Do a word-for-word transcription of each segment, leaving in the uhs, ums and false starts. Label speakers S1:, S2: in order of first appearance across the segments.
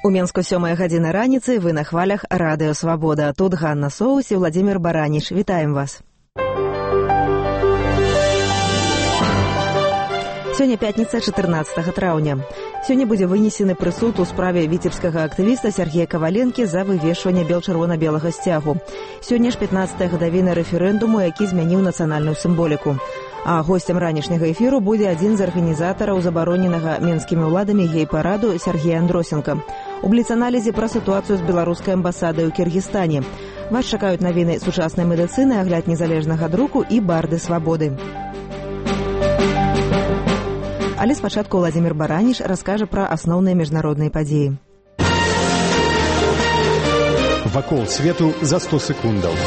S1: У Менску сёмая гадзіна раніцы, вы на хвалях Радыё Свабода. Тут Ганна Соус і Владзімір Бараніш. Вітаем вас. Сёння пятніца, чатырнаццатага траўня. Сёння будзе вынесены прысуд у справе віцебскага актывіста Сергея Каваленкі за вывешванне бел-чырвона-белага сцягу. Сёння ж пятнаццатая гадавіна рэферэндуму, які змяніў нацыянальную сімволіку. А госцем ранішняга эфіру будзе адзін з арганізатараў забароненага менскімі ўладамі гей-параду Сергей Андросенко. У бліц-аналізе пра сітуацыю з беларускай амбасадай у Кіргізстане. Вас чакаюць навіны сучаснай медыцыны, агляд незалежнага друку і барды свабоды. Але спачатку Владзімір Бараніш раскажа пра асноўныя міжнародныя падзеі.
S2: Вакол свету за сто секундаў.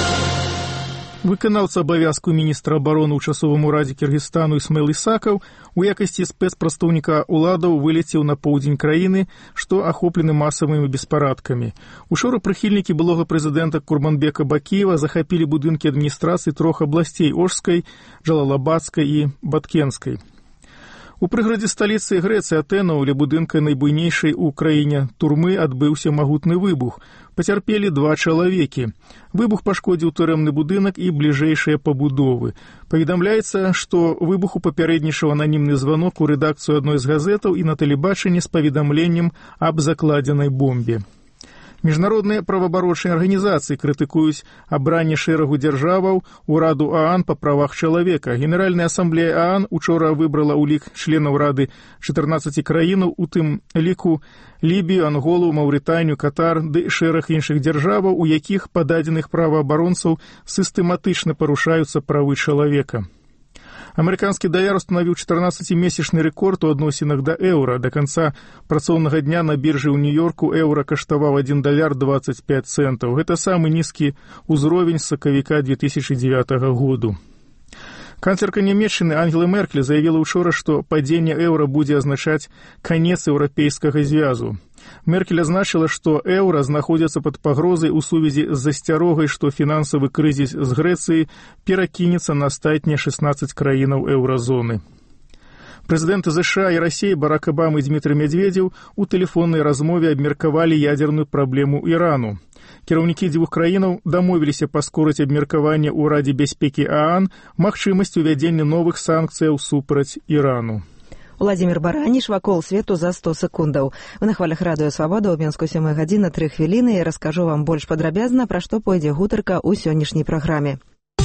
S3: Выканаўца абавязку міністра абароны ў часовым урадзе Кіргізстану Ісмаіл Ісакаў у якасці спецпрадстаўніка ўладаў вылецеў на поўдзень краіны, што ахоплены масавымі беспарадкамі. Учора прыхільнікі былога прэзідэнта Курманбека Бакіева захапілі будынкі адміністрацыі трох абласцей Ошскай, Джалалабадскай і Баткенскай. У прыградзе сталіцы Грэцыі Атэна ля будынка найбуйнейшай у краіне турмы адбыўся магутны выбух. Пацярпелі два чалавекі. Выбух пашкодзіў турэмны будынак і бліжэйшыя пабудовы. Паведамляецца, што выбуху папярэднічаў ананімны званок у рэдакцыю адной з газетаў і на тэлебачанні з паведамленнем аб закладзенай бомбе. Міжнародныя праваабарончыя арганізацыі крытыкуюць абранне шэрагу дзяржаваў ураду ААН па правах чалавека. Генеральная асамблея ААН учора выбрала ў лік членаў рады чатырнаццаці краінаў, у тым ліку Лібію, Анголу, Маўрытанію, Катар ды шэраг іншых дзяржаваў, у якіх па дадзеных праваабаронцаў сістэматычна парушаюцца правы чалавека. Амерыканскі даляр устанавіў чатырнаццацімесячны рэкорд у адносінах да еўра. Да канца працоўнага дня на біржы ў Нью-Йорку еўра каштаваў адзін даляр дваццаць пяць цэнтаў. Гэта самы нізкі ўзровень з сакавіка две тысячы дзевятага году. Канцлерка Нямецчыны Ангела Меркель заявіла учора, што падзенне еўра будзе азначаць канец еўрапейскага звязу. Меркель азначыла, што еўра знаходзіцца пад пагрозай у сувязі з засцярогай, што фінансавы крызіс з Грэцыі перакінецца на астатнія шэснаццаць краінаў еўразоны. Прэзідэнты ЗША і Расіі Барак Абама і Дмітрый Медведзеў у тэлефоннай размове абмеркавалі ядзерную праблему Ірану. Кіраўнікі дзвюх краінаў дамовіліся паскорыць абмеркаванне ў Радзе бяспекі ААН магчымасць увядзення новых санкцыяў супраць Ірану.
S1: Владзімір Бараніш, вакол свету за сто секундаў. Вы на хвалях Радыё Свабода, ў Менску сёмая гадзіна, тры хвіліны, і раскажу вам больш падрабязна, пра што пойдзе гутарка ў сённяшняй праграме.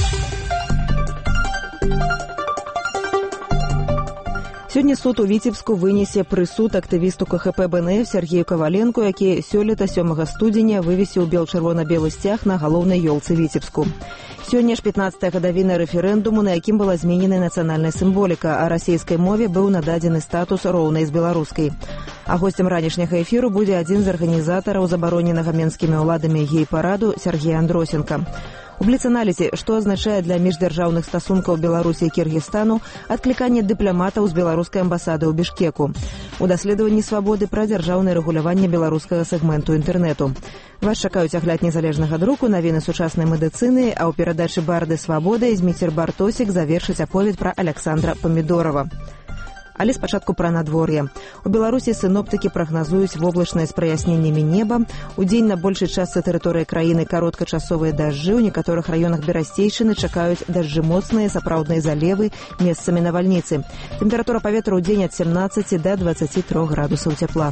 S1: Сёння суд у Віцебску вынесе прысуд актывісту КХП БНФ Сергею Каваленку, які сёлета сёмага студзеня вывесіў бел-чырвона-белы сцяг на галоўнай ёлцы Віцебску. Сёння ж пятнаццатая гадавіна рэферэндуму, на якім была зменена нацыянальная сімволіка, а расійскай мове быў нададзены статус роўнай з беларускай. А госцем ранішняга эфіру будзе адзін з арганізатараў забароненага менскімі ўладамі гей-параду Сергей Андросенко. У бліц-аналізе, што азначае для міждзяржаўных стасункаў Беларусі і Кіргізстану адкліканне дыпламатаў з беларускай амбасады ў Бішкеку. У даследаванні свабоды пра дзяржаўнае рэгуляванне беларускага сегменту інтэрнэту. Вас чакаюць агляд незалежнага друку, навіны сучаснай медыцыны, а ў перадачы барды свабоды Зміцер Бартосік завершыць аповед пра Аляксандра Памідорава. Але спачатку пра надвор'е. У Беларусі сіноптыкі прагназуюць воблачнае з праясненнямі неба. Удзень на большай частцы тэрыторыі краіны кароткачасовыя дажджы, у некаторых раёнах Берасцейшчыны чакаюць дажджы моцныя, сапраўдныя залевы, месцамі навальніцы. Тэмпература паветра ў дзень ад семнаццаці да дваццаці трох градусаў цяпла.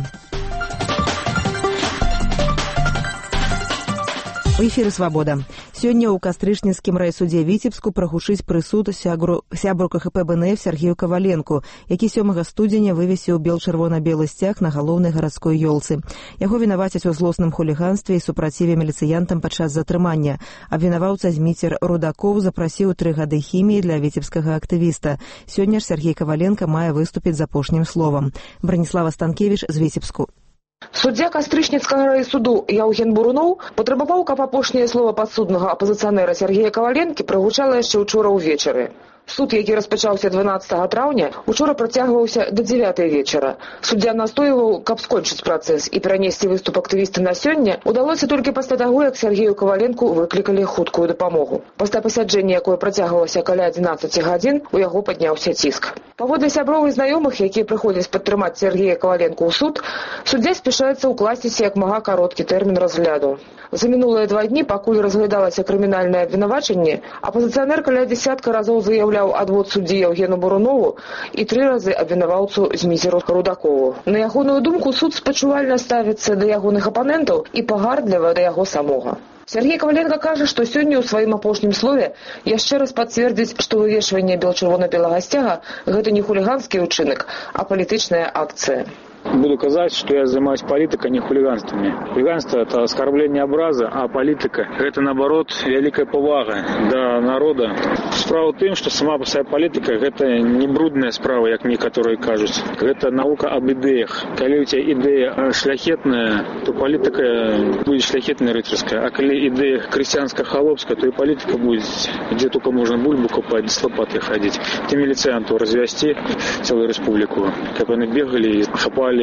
S1: У эфіры «Свабода». Сёння ў кастрычніцкім райсудзе Віцебску прагучыць прысуд сябру, сябру КХП БНФ Сергею Каваленку, які сёмага студзеня вывесіў бел-чырвона-белы сцяг на галоўнай гарадской ёлцы. Яго вінавацяць у злосным хуліганстве і супраціве міліцыянтам падчас затрымання. Абвінаваўца Зміцер Рудакоў запрасіў тры гады хіміі для віцебскага актывіста. Сёння ж Сергей Каваленка мае выступіць з апошнім словам. Браніслава Станкевіч з Віцебску.
S4: Суддзя кастрычніцкага райсуду Яўген Буруноў патрабаваў, каб апошняе слова падсуднага апазіцыянера Сергея Каваленкі прагучала яшчэ ўчора ўвечары. Суд, які распачаўся дванаццатага траўня, учора працягваўся да дзевятай вечара. Суддзя настойваў, каб скончыць працэс і перанесці выступ актывіста на сёння удалося толькі пасля таго, як Сергею Каваленку выклікалі хуткую дапамогу. Пасля пасяджэння, якое працягвалася каля адзінаццаці гадзін, у яго падняўся ціск. Паводле сяброў і знаёмых, якія прыходзяць падтрымаць Сергея Каваленку ў суд, суддзя спяшаецца ўкласціся як мага кароткі тэрмін разгляду. За мінулыя два дні, пакуль разглядалася крымінальнае абвінавачанне, апазіцыянер каля дзесятка разоў заяўляў адвод суддзі Яўгену Бурунову і тры разы абвінаваўцу Змізеру Рудакову. На ягоную думку, суд спачувальна ставіцца да ягоных апанентаў і пагардліва да яго самога. Сергей Каваленко кажа, што сёння ў сваім апошнім слове яшчэ раз пацвердзіць, што вывешванне бел-чырвона-белага сцяга – гэта не хуліганскі ўчынак, а палітычная акцыя.
S5: Буду казать, что я занимаюсь политикой, а не хулиганствами. Хулиганство – это оскорбление образа, а политика – это, наоборот, великая повага до народа. Справа в том, что сама по себе политика – это не брудная справа, как некоторые кажутся. Это наука об идеях. Когда у тебя идея шляхетная, то политика будет шляхетная, рыцарская. А когда идея крестьянско-холопская, то и политика будет, где только можно бульбу копать, с лопатой ходить. Ты милицианту развести целую республику. Как они бегали и хапали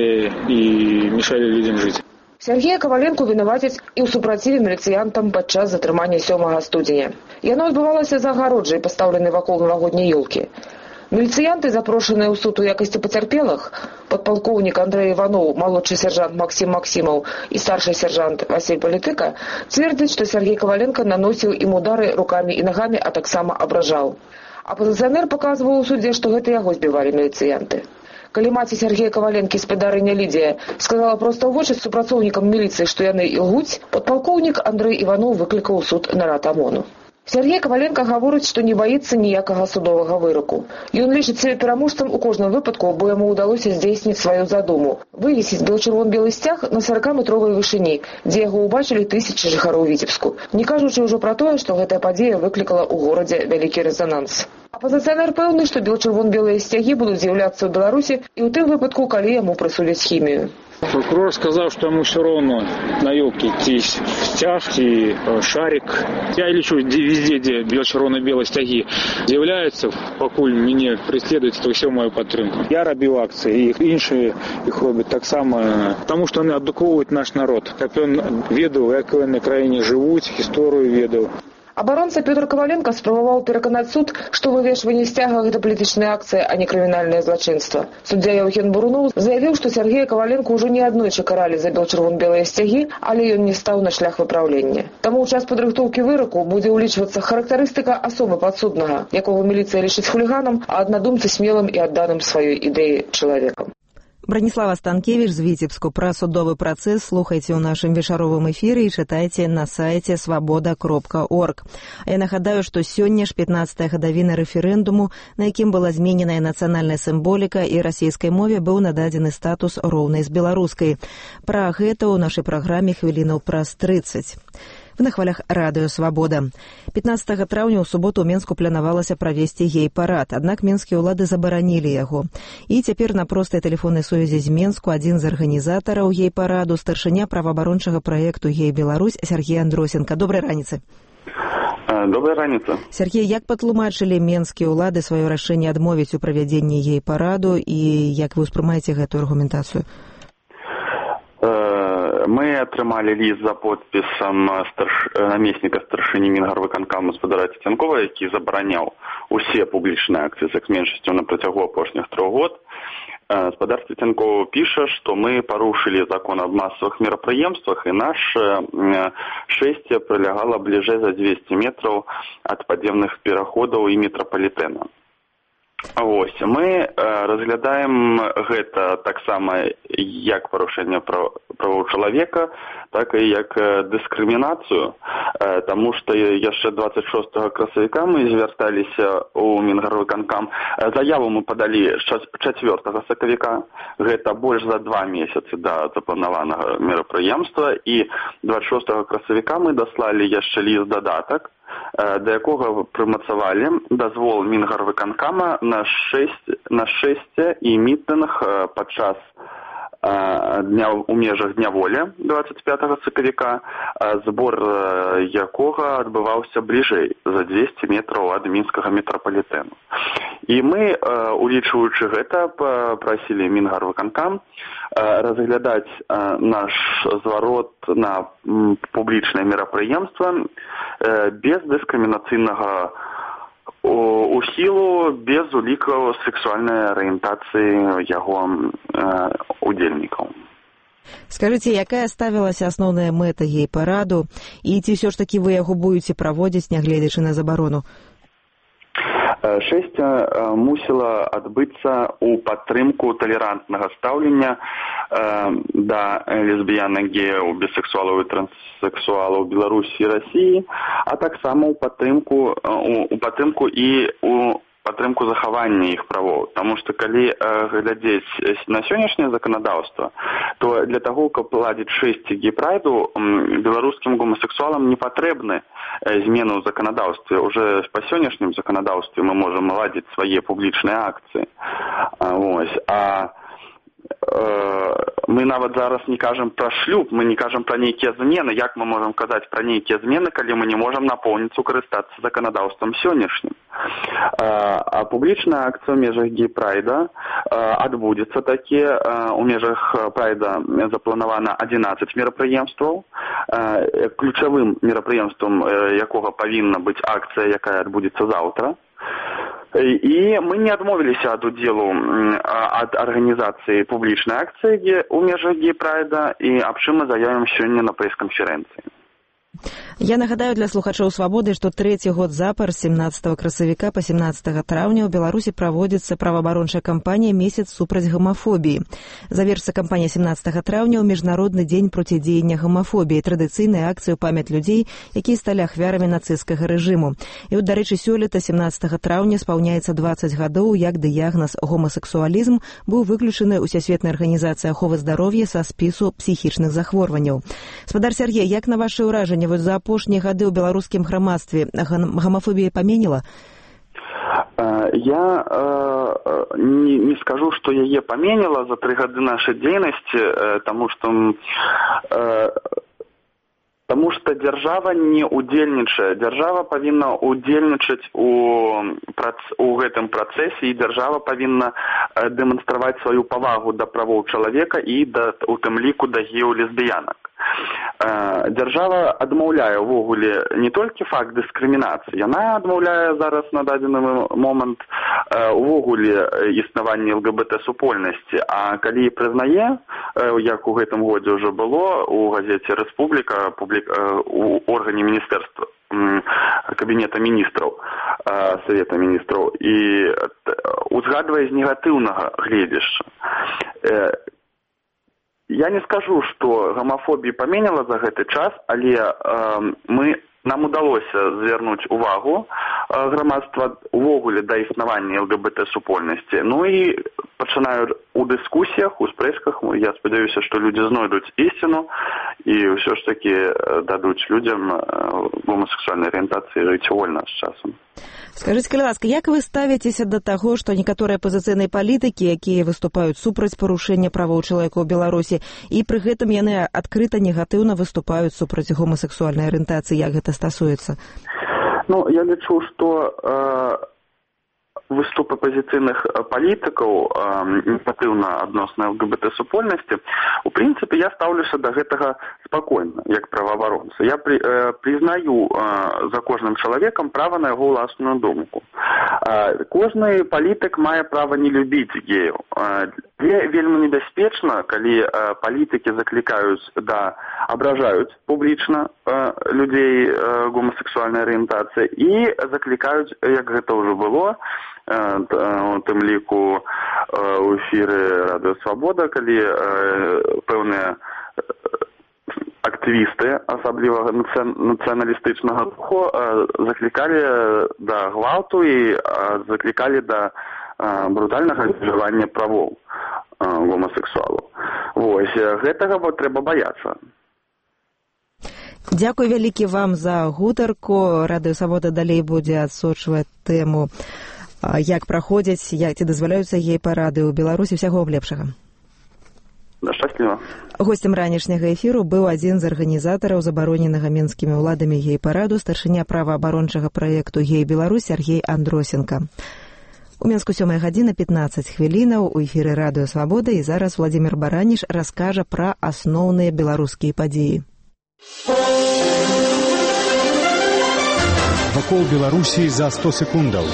S5: и мешали людям жить.
S4: Сергея Каваленку вінавацяць і ў супраціве міліцыянтам падчас затрымання сёмага студзеня. Яно адбывалася за агароджай, пастаўленай вакол навагодняй ёлкі. Міліцыянты, запрошаныя ў суд у якасці пацярпелых, падпалкоўнік Андрэй Іваноў, малодшы сержант Максім Максімаў і старшы сержант Васіль Палітыка, цвердзяць, што Сергей Каваленко наносіў ім удары рукамі і нагамі, а таксама абражаў. Апазіцыянер паказваў у судзе, што гэта яго збівалі міліцыянты. Калі маці Сергея Каваленкі спадарыня Лідія сказала проста ў вочы супрацоўнікам міліцыі, што яны ілгуць, падпалкоўнік Андрэй Іваноў выклікаў суд нарад ОМОНу. Сергей Каваленко гаворыць, што не баіцца ніякага судовага выраку. Ён лічыць сябе пераможцам у кожным выпадку, бо яму ўдалося здзейсніць сваю задуму – вывесіць бел-чырвон-белы сцяг на саракаметровай вышыні, дзе яго ўбачылі тысячы жыхароў Віцебску, не кажучы ўжо пра тое, што гэтая падзея выклікала ў горадзе вялікі рэзананс. Апазіцыянер пэўны, што бел-чырвон-белыя сцягі будуць з'яўляцца ў Беларусі і ў тым выпадку, калі яму прысудзяць хімію.
S5: Прокурор сказал, что ему все равно на елке идти стяг и шарик. Я лечу везде, где бело-червоно-белые стяги з'являются, покуль меня преследуют, то все мою подтримку. Я робил акции, и інші их робят так само, потому что они адукуют наш народ. Как он ведал, как он на краине живут, историю ведал.
S4: Абаронца Пётр Каваленко спрабаваў пераканаць суд, што вывешванне сцяга – гэта палітычная акцыя, а не крымінальнае злачынства. Суддзя Яўген Буруноў заявіў, што Сергея Каваленко ўжо не аднойчы каралі за бел-чырвон-белыя сцягі, але ён не стаў на шлях выпраўлення. Таму ў час падрыхтоўкі выраку будзе ўлічвацца характарыстыка асобы падсуднага, якога міліцыя лічыць хуліганам, а аднадумцы смелым і адданым сваёй ідэі чалавекам.
S1: Браніслава Станкевіч з Віцебску. Пра судовы працэс слухайце ў нашым вечаровым эфіры і чытайце на сайце свабода кропка орг. А я нагадаю, што сёння ж пятнаццатая гадавіна рэферэндуму, на якім была змененая нацыянальная сімволіка і расійскай мове быў нададзены статус роўнай з беларускай. Пра гэта ў нашай праграме хвілінаў праз трыццаць. На хвалях радыё «Свабода». пятнаццатага траўня ў суботу ў Менску планавалася правесці гей-парад, аднак менскія ўлады забаранілі яго. І цяпер на простай тэлефоннай сувязі з Менску адзін з арганізатараў гей-параду, старшыня праваабарончага праекту «Гей-Беларусь» Сергей Андросенко. Добрай раніцы.
S6: Добрая раніца.
S1: Сергей, як патлумачылі менскія ўлады сваё рашэнне адмовіць у правядзенні гей-параду і як вы ўспрымаеце гэтую аргументацыю?
S6: Мы атрымалі ліст за подпісам старш... намесніка старшыні Мінгарвыканкаму гаспадара Цецянкова, які забараняў усе публічныя акцыі з меншасцю на працягу апошніх трох год. Гаспадар Цецянкова піша, што мы парушылі закон аб масавых мерапрыемствах, і наше шэсце прылягала бліжэй за двесце метраў ад падземных пераходаў і метрапалітэна. Вось, мы э, разглядаем гэта таксама як парушэнне прав, правоў чалавека, так і як э, дыскрымінацыю, э, таму што яшчэ дваццаць шостага красавіка мы звярталіся ў Мінгарвыканкам. Заяву мы падалі чацвёртага сакавіка, гэта больш за два месяцы да запланаванага мерапрыемства, і дваццаць шостага красавіка мы даслалі яшчэ ліст дадатак, да якога прымацавалі дазвол Мінгарвыканкама на шэсце і мітынг падчас дня у межах дня волі двадцять пятага сакавіка, збор якога адбываўся бліжэй за двести метраў ад мінскага метрапалітэну. І мы, улічваючы гэта, прасілі Мінгарвыканкам разглядаць наш зварот на публічнае мерапрыемства без дыскрымінацыйнага ухілу, без улікаў сексуальнай арыентацыі яго удзельнікаў.
S1: Скажыце, якая ставілася асноўная мэта гей-параду, і ці ўсё ж такі вы яго будзеце праводзіць, нягледзячы на забарону?
S6: Шэсця мусіла адбыцца ў падтрымку талерантнага стаўлення да лесбіянак, геяў, бісексуалаў і транссексуалаў Беларусі і Расіі, а таксама ў падтрымку, у падтрымку і у падтрымку захавання іх правоў. Таму што калі глядзець на сённяшняе заканадаўства, то для таго, каб ладзіць шэсці гей-прайду, беларускім гомасексуалам не патрэбны змены ў заканадаўстве. Уже па сённяшнім заканадаўстве мы можам ладзіць свае публічныя акцыі. Ось. А мы нават зараз не кажам пра шлюб, мы не кажам пра нейкія змены. Як мы можам казаць пра нейкія змены, калі мы не можам напоўніцу карыстацца заканадаўствам сённяшнім? А публічная акцыя ў межах гей-прайда адбудзецца такі. У межах прайда запланавана адзінаццаць мерапрыемстваў. Ключавым мерапрыемствам якога павінна быць акцыя, якая адбудзецца заўтра. І мы не адмовіліся ад удзелу ад арганізацыі публічнай акцыі ў межах гей-прайда, і аб чым мы заявім сёння на прэс-канферэнцыі.
S1: Я нагадаю для слухачоў «Свабоды», што трэці год запар з семнаццатага красавіка па семнаццатага траўня ў Беларусі праводзіцца праваабарончая кампанія «Месяц супраць гамафобіі». Завершыцца кампанія семнаццатага траўня ў Міжнародны дзень процідзеяння гамафобіі, традыцыйная акцыя ў памяць людзей, якія сталі ахвярамі нацысцкага рэжыму. І от, дарэчы, сёлета семнаццатага траўня спаўняецца дваццаць гадоў, як дыягназ гомасексуалізм быў выключаны Усесветнай арганізацыяй аховы здароўя са спісу псіхічных захворванняў. Спадар Сергей, як на вашы ўражанні, вось за апошнія гады ў беларускім грамадстве гомафобія паменіла?
S6: Я э, не, не скажу, што яе паменіла за тры гады нашай дзейнасці, э, таму што э, Таму што дзяржава не ўдзельнічае. Дзяржава павінна ўдзельнічаць у, у гэтым працэсе, і дзяржава павінна дэманстраваць сваю павагу да правоў чалавека і да, у тым ліку да геў-лесбіянак. Дзяржава адмаўляе ўвогуле не толькі факт дыскрымінацыі, яна адмаўляе зараз на дадзены момант увогуле існаванне ЛГБТ-супольнасці. А калі прызнае, як у гэтым годзе ўжо было у газеце «Рэспубліка», у органе міністэрства, кабінета міністраў, Савета міністраў, і узгадвае з негатыўнага гледзяшча. Я не скажу, што гомафобія паменіла за гэты час, але э, мы, нам удалося звярнуць увагу э, грамадства увогуле да існавання ЛГБТ-супольнасці. Ну і пачынаю у дыскусіях, у спрэчках, я спадзяюся, што людзі знойдуць ісціну і ўсё ж такі дадуць людзям гомасексуальнай арыентацыі жыць вольна з часам.
S1: Скажыце, калі ласка, як вы ставіцеся да таго, што некаторыя апазіцыйныя палітыкі, якія выступаюць супраць парушэння правоў чалавека ў Беларусі, і пры гэтым яны адкрыта негатыўна выступаюць супраць гомасексуальнай арыентацыі, як гэта стасуецца?
S6: Ну, я лічу, што э, выступ апазіцыйных палітыкаў негатыўна адносна ЛГБТ-супольнасці, у прынцыпе, я стаўлюся да гэтага спакойна, як праваабаронца. Я при, э, признаю э, за кожным чалавекам права на яго ўласную думку. Э, кожны палітык мае права не любіць геяў. Э, вельмі небяспечна, калі э, палітыкі заклікаюць да абражаюць публічна э, людзей э, гомасексуальнай арыентацыі і заклікаюць, як гэта ўжо было, у тым ліку ў эфіры Радыё Свабода, калі пэўныя актывісты, асабліва нацыяналістычнага духу, заклікалі да гвалту і заклікалі да брутальнага абмежавання правоў гомасексуалаў. Вось, гэтага трэба баяцца.
S1: Дзякуй вялікі вам за гутарку. Радыё Свабода далей будзе адсочваць тэму, як праходзяць, як ці дазваляюцца гей-парады ў Беларусі. Усяго вам лепшага.
S6: Да, шчасліва.
S1: Гостем ранішняга эфіру быў адзін з арганізатараў забароненага мінскімі ўладамі гей-параду, старшыня праваабарончага праекту «Гей-Беларусь» Сергей Андросенко. У Мінску сёмая гадзіна пятнаццаць хвілінаў, у эфіры Радыё Свабода, і зараз Владзімір Бараніш раскажа пра асноўныя беларускія падзеі.
S2: Вакол Беларусі за сто секундаў.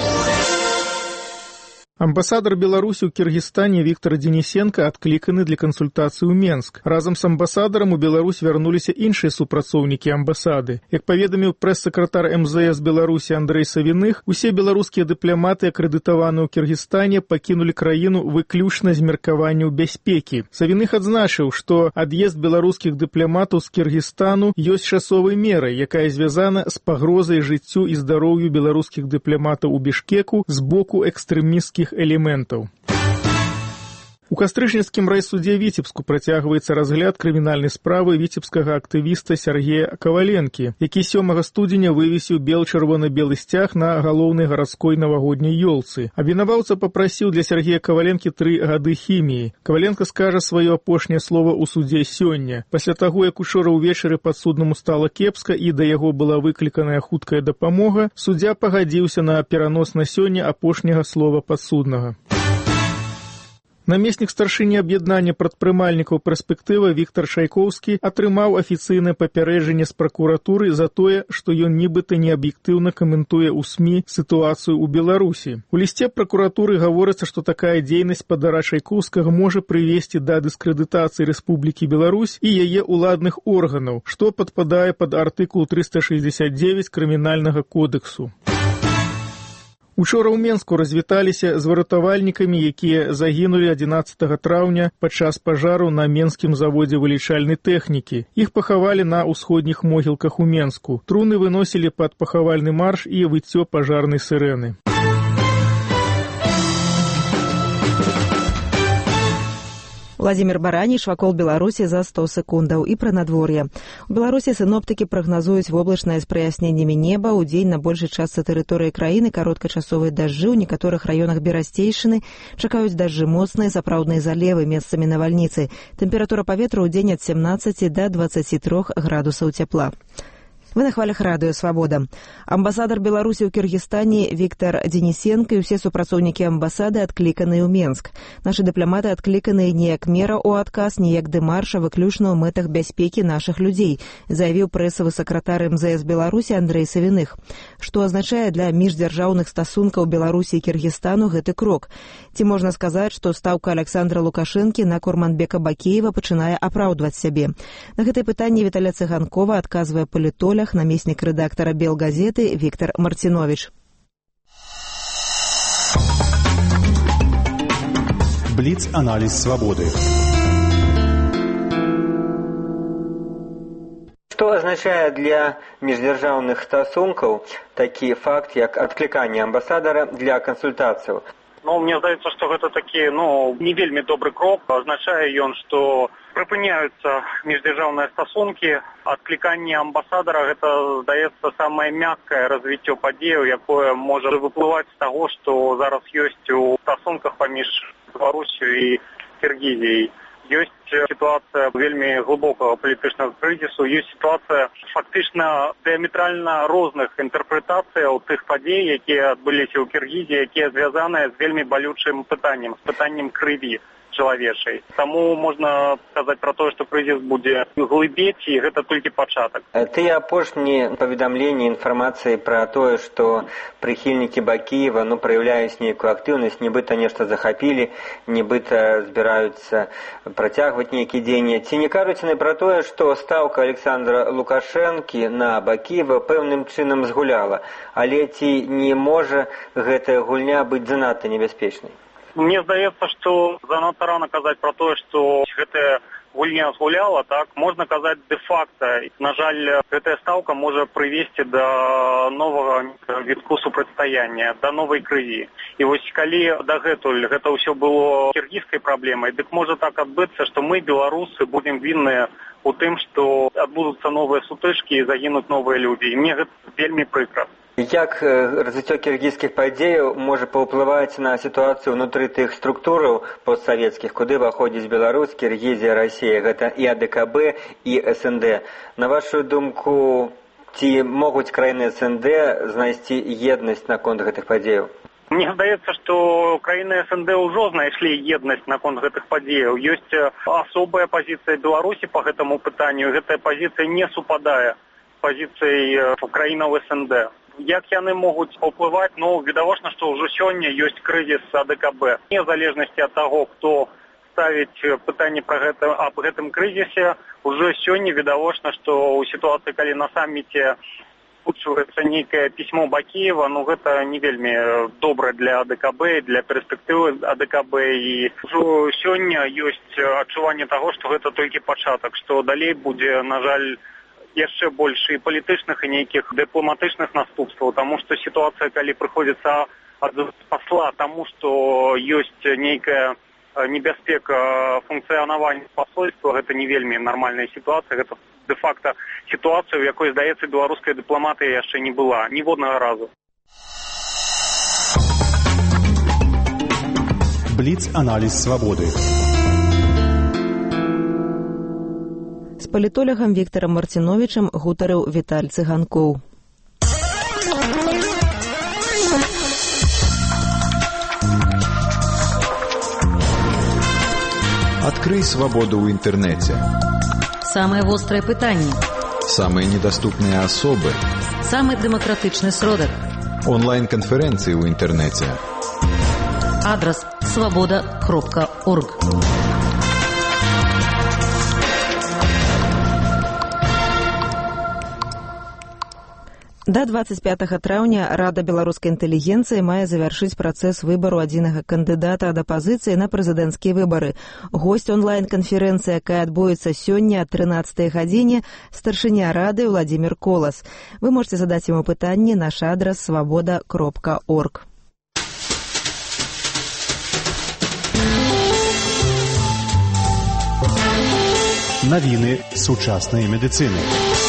S3: Амбасадар Беларусі ў Кіргізстане Віктор Денисенко адкліканы для кансультацыі ў Менск. Разам з амбасадарам у Беларусь вярнуліся іншыя супрацоўнікі амбасады. Як паведаміў прэс-сакратар эм зэ эс Беларусі Андрэй Савіных, усе беларускія дыпламаты, акрэдытаваныя ў Кіргізстане, пакінулі краіну выключна з меркаванняў бяспекі. Савіных адзначыў, што ад'езд беларускіх дыпламатаў з Кіргізстану ёсць часовай мерай, якая звязана з пагрозай жыццю і здароўю беларускіх дыпламатаў у Бішкеку з боку экстрэмісцкіх элементаў. У кастрычніцкім райсудзе Віцебску працягваецца разгляд крымінальнай справы віцебскага актывіста Сергея Каваленкі, які сёмага студзеня вывесіў бел-чырвона-белы сцяг на галоўнай гарадской навагодняй ёлцы. Абвінаваўца папрасіў для Сергея Каваленкі тры гады хіміі. Каваленка скажа сваё апошняе слова ў судзе сёння. Пасля таго, як учора ўвечары падсуднаму стала кепска і да яго была выкліканая хуткая дапамога, суддзя пагадзіўся на перанос на сёння апошняга слова падсуднага. Намеснік старшыні аб'яднання прадпрымальнікаў «Перспектыва» Віктор Шайкоўскі атрымаў афіцыйнае папярэджанне з пракуратуры за тое, што ён нібыта неаб'ектыўна каментуе ў СМІ сітуацыю ў Беларусі. У лісце пракуратуры гаворыцца, што такая дзейнасць спадара Шайкоўскага можа прывесці да дыскрэдытацыі Рэспублікі Беларусь і яе ўладных органаў, што падпадае пад артыкул трыста шэсцьдзесят дзевяць крымінальнага кодэксу. Учора ў Менску развіталіся з выратавальнікамі, якія загінулі адзінаццатага траўня падчас пажару на менскім заводзе вылічальнай тэхнікі. Іх пахавалі на ўсходніх могілках у Менску. Труны выносілі пад пахавальны марш і выццё пажарнай сырэны.
S1: Владзімір Бараніш, вакол Беларусі за сто секундаў. І пра надвор'е. У Беларусі сіноптыкі прагназуюць воблачнае з праясненнямі неба. У дзень на большай частцы тэрыторыі краіны кароткачасовыя дажджы, у некаторых раёнах Берасцейшчыны чакаюць дажджы моцныя, сапраўдныя залевы, месцамі навальніцы. Тэмпература паветра ў дзень ад семнаццаці да дваццаці трох градусаў цяпла. Вы на хвалях Радыё Свабода. Амбасадар Беларусі ў Кіргізстане Віктор Денисенко і ўсе супрацоўнікі амбасады адкліканыя ў Менск. Нашы дыпламаты адкліканыя не як мера ў адказ, не як дэмарш, а выключна ў мэтах бяспекі нашых людзей, заявіў прэсавы сакратар эм зэ эс Беларусі Андрэй Савіных. Што азначае для міждзяржаўных стасункаў Беларусі і Кіргізстану гэты крок? Ці можна сказаць, што стаўка Александра Лукашэнкі на Курманбека Бакеева пачынае апраўдваць сябе? На гэтае пытанне Віталя Цыганкова адказвае палітолог, намеснік рэдактара «Белгазеты» Віктор Марціновіч.
S2: Бліц-аналіз свабоды.
S7: Што азначае для міждзяржаўных стасункаў такі факт, як адкліканне амбасадара для кансультацыяў?
S5: Ну, мне здаецца, што гэта такі, ну, не вельмі добры крок. Азначае ён, што прыпыняюцца міждзяржаўныя стасункі. Адкліканне амбасадара, гэта, здаецца, самае мяккае развіццё падзеяў, якое можа выплываць з таго, што зараз ёсць у стасунках паміж Беларусю і Кіргізіяй. Ёсць сітуацыя вельмі глыбокага палітычнага крызісу, ёсць сітуацыя фактычна дыаметральна розных інтэрпрэтацыяў тых падзей, якія адбыліся ў Кіргізіі, якія звязаныя з вельмі балючым пытаннем, з пытаннем крыві чалавечай. Таму можна сказаць пра тое, што крызіс будзе глыбець, і гэта толькі пачатак.
S7: Тыя апошнія паведамленні інфармацыі пра тое, што прыхільнікі Бакеева ну, праяўляюць нейкую актыўнасць, нібыта нешта захапілі, нібыта збіраюцца працягваць нейкія дзеянні. Ці не кажуць яны пра тое, што стаўка Александра Лукашэнкі на Бакеева пэўным чынам згуляла, але ці не можа гэтая гульня быць занадта небяспечнай?
S5: Мне здаецца, што занадта рана казаць пра тое, што гэтая гульня згуляла, так, можна казаць дэ-факта. На жаль, гэтая стаўка можа прывесці да новага вітку супрацьстаяння, да новай крыві. І вось калі дагэтуль гэта ўсё было кіргізскай праблемай, дык можа так адбыцца, што мы, беларусы, будзем вінныя у тым, што адбудуцца новыя сутычкі і загінуць новыя людзі. І мне гэта вельмі прыкра.
S7: Як развіццё кіргізскіх падзеяў можа паўплываць на сітуацыю ўнутры тых структураў постсавецкіх, куды ўваходзіць Беларусь, Кіргізія, Расія, гэта і А Дэ Ка Бэ, і Эс Эн Дэ. На вашу думку, ці могуць краіны Эс Эн Дэ знайсці еднасць наконт гэтых падзеяў?
S8: Мне здаецца, што краіны Эс Эн Дэ ўжо знайшлі еднасць наконт гэтых падзеяў. Ёсць асобая пазіцыя Беларусі па гэтаму пытанню. Гэтая пазіцыя не супадае з пазіцыяй краінаў Эс Эн Дэ. Як яны могуць паўплываць? Ну, відавочна, што ўжо сёння ёсць крызіс А Дэ Ка Бэ. Незалежнасці ад таго, хто ставіць пытанне пра гэта, аб гэтым крызісе, ўжо сёння відавочна, што ў сітуацыі, калі на саміце учваецца нейкае пісьмо Бакіева, ну гэта не вельмі добра для А Дэ Ка Бэ, для перспектывы А Дэ Ка Бэ, і ўжо сёння ёсць адчуванне таго, што гэта толькі пачатак, што далей будзе, на жаль, яшчэ больш і палітычных і нейкіх дыпламатычных наступстваў, таму што сітуацыя, калі прыходзіцца ад пасла таму, што ёсць нейкая небяспека функцыянавання пасольства, гэта не вельмі нармальная сітуацыя, гэта дэ-факта сітуацыя, у якой, здаецца, беларуская дыпламатыя яшчэ не была ніводнага разу.
S2: Бліц-аналіз свабоды.
S1: З палітолагам Віктарам Марціновічам гутарыў Віталь Цыганкоў.
S9: Открой свободу в интернете.
S10: Самые острые пытания.
S9: Самые недоступные особы.
S10: Самый демократичный сродок.
S9: Онлайн-конференции в интернете.
S10: Адрес свобода кропка орг.
S1: Да двадцать пятага траўня Рада беларускай інтэлігенцыі мае завяршыць працэс выбару адзінага кандыдата ад апазіцыі на прэзідэнцкія выбары. Госць онлайн-канферэнцыі, якая адбудзецца сёння ад трынаццатай гадзіне, старшыня Рады Владзімір Колас. Вы можете задаць яму пытанні, наш адрас свобода кропка орг.
S2: Навіны сучаснай медыцыны.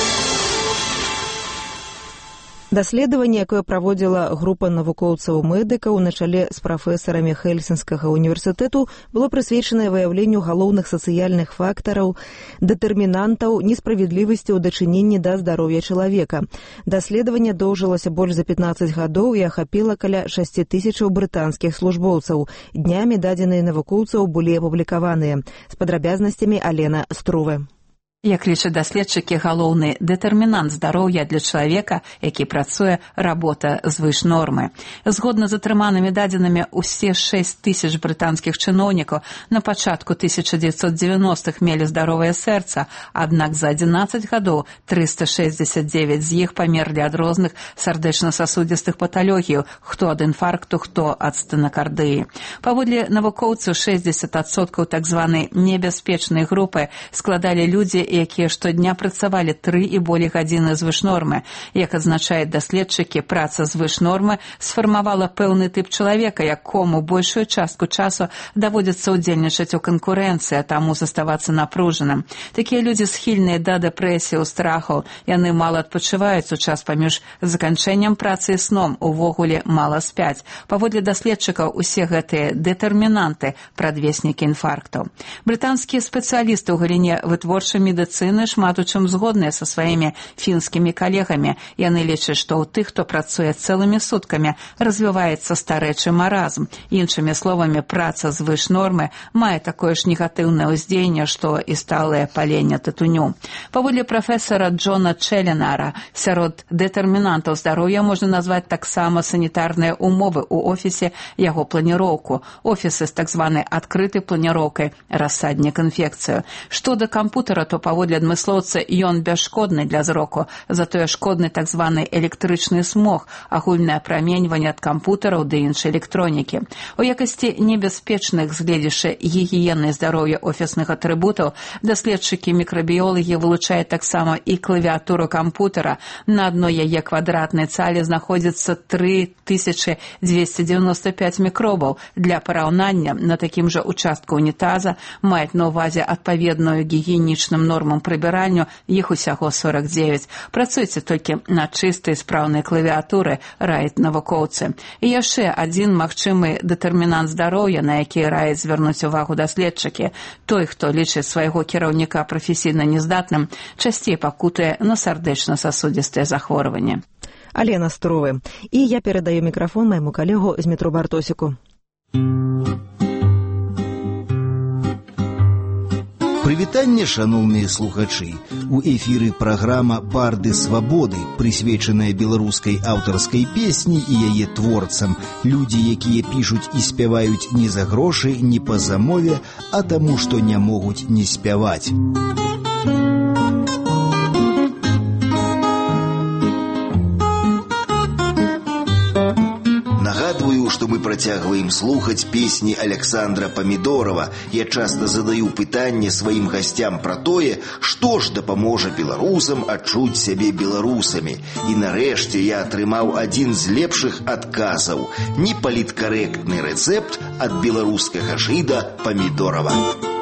S1: Даследаванне, якое праводзіла група навукоўцаў-медыкаў на чале з прафесарамі Хельсінскага універсітэту, было прысвечанае выяўленню галоўных сацыяльных фактараў, дэтэрмінантаў несправядлівасці ў дачыненні да здароўя чалавека. Даследаванне доўжылася больш за пятнаццаць гадоў і ахапіла каля шасці тысячаў брытанскіх службоўцаў. Днямі дадзеныя навукоўцаў былі апублікаваныя. З падрабязнасцямі Алена Струве.
S11: Як лічаць даследчыкі, галоўны дэтэрмінант здароўя для чалавека, які працуе, работа звыш нормы. Згодна з атрыманымі дадзенымі, усе шэсць тысяч брытанскіх чыноўнікаў на пачатку тысяча дзевяцьсот дзевяностых мелі здаровае сэрца, аднак за адзінаццаць гадоў трыста шэсцьдзесят дзевяць з іх памерлі ад розных сардэчна-сасудзістых паталогіяў, хто ад інфаркту, хто ад стэнакардыі. Паводле навукоўцаў, шэсцьдзесят адсоткаў так званай небяспечнай групы складалі людзі, якія штодня працавалі тры і болей гадзіны звыш нормы. Як адзначаюць даследчыкі, праца звыш нормы сфармавала пэўны тып чалавека, якому большую частку часу даводзіцца ўдзельнічаць у канкурэнцыі, а таму заставацца напружаным. Такія людзі схільныя да дэпрэсіі, страхаў, яны мала адпачываюць у час паміж заканчэннем працы і сном, увогуле мала спяць. Паводле даследчыкаў, усе гэтыя дэтэрмінанты прадвеснікі інфарктаў. Брытанскія спецыялісты ў галіне вытворчай медыцыны медыцыны шмат у чым згодныя са сваімі фінскімі калегамі. Яны лічаць, што ў тых, хто працуе цэлымі суткамі, развіваецца старэчы маразм. Іншымі словамі, праца звыш нормы мае такое ж негатыўнае ўздзеянне, што і сталае паленне тытуню. Паводле прафесара Джона Челленара, сярод дэтэрмінантаў здароўя можна назваць таксама санітарныя умовы ў офісе, яго планіроўку. Офісы з так званай адкрытай планіроўкай, рассаднік інфекцыю. Што да кампутара, то паводле адмыслоўца ён бясшкодны для зроку, затое шкодны так званы электрычны смог, агульнае апраменьванне ад кампутараў ды іншай электронікі. У якасці небяспечных з гледзячы гігіены здароўя офісных атрыбутаў даследчыкі мікрабіолагі вылучаюць таксама і клавіатуру кампутара. На адной яе квадратнай цале знаходзіцца тры тысячы дзвесце дзевяноста пяць мікробаў. Для параўнання, на такім жа участку унітаза маюць на ўвазе адпаведную гігіенічным норму нормам прыбіранню, іх усяго сорок девять. Працуйце толькі на чыстай спраўнай клавіатуры, раяць навукоўцы. І яшчэ адзін магчымы дэтэрмінант здароўя, на які раяць звярнуць увагу даследчыкі. Той, хто лічыць свайго кіраўніка прафесійна нездатным, часцей пакутае на сардэчна-сасудзістыя захворванні.
S1: Алена Стровы. І я перадаю мікрафон майму калегу Змітру Бартосіку.
S12: Прывітанне, шаноўныя слухачы. У эфіры праграма «Барды свабоды», прысвечаная беларускай аўтарскай песні і яе творцам. Людзі, якія пішуць і спяваюць не за грошы, не па замове, а таму, што не могуць не спяваць. Нагадваю, што мы працягваем слухаць песні Александра Памідорова. Я часта задаю пытанне сваім гасцям пра тое, што ж дапаможа беларусам адчуць сябе беларусамі. І нарэшце я атрымаў адзін з лепшых адказаў. Непаліткарэктны рэцэпт ад беларускага жыда Памідорова.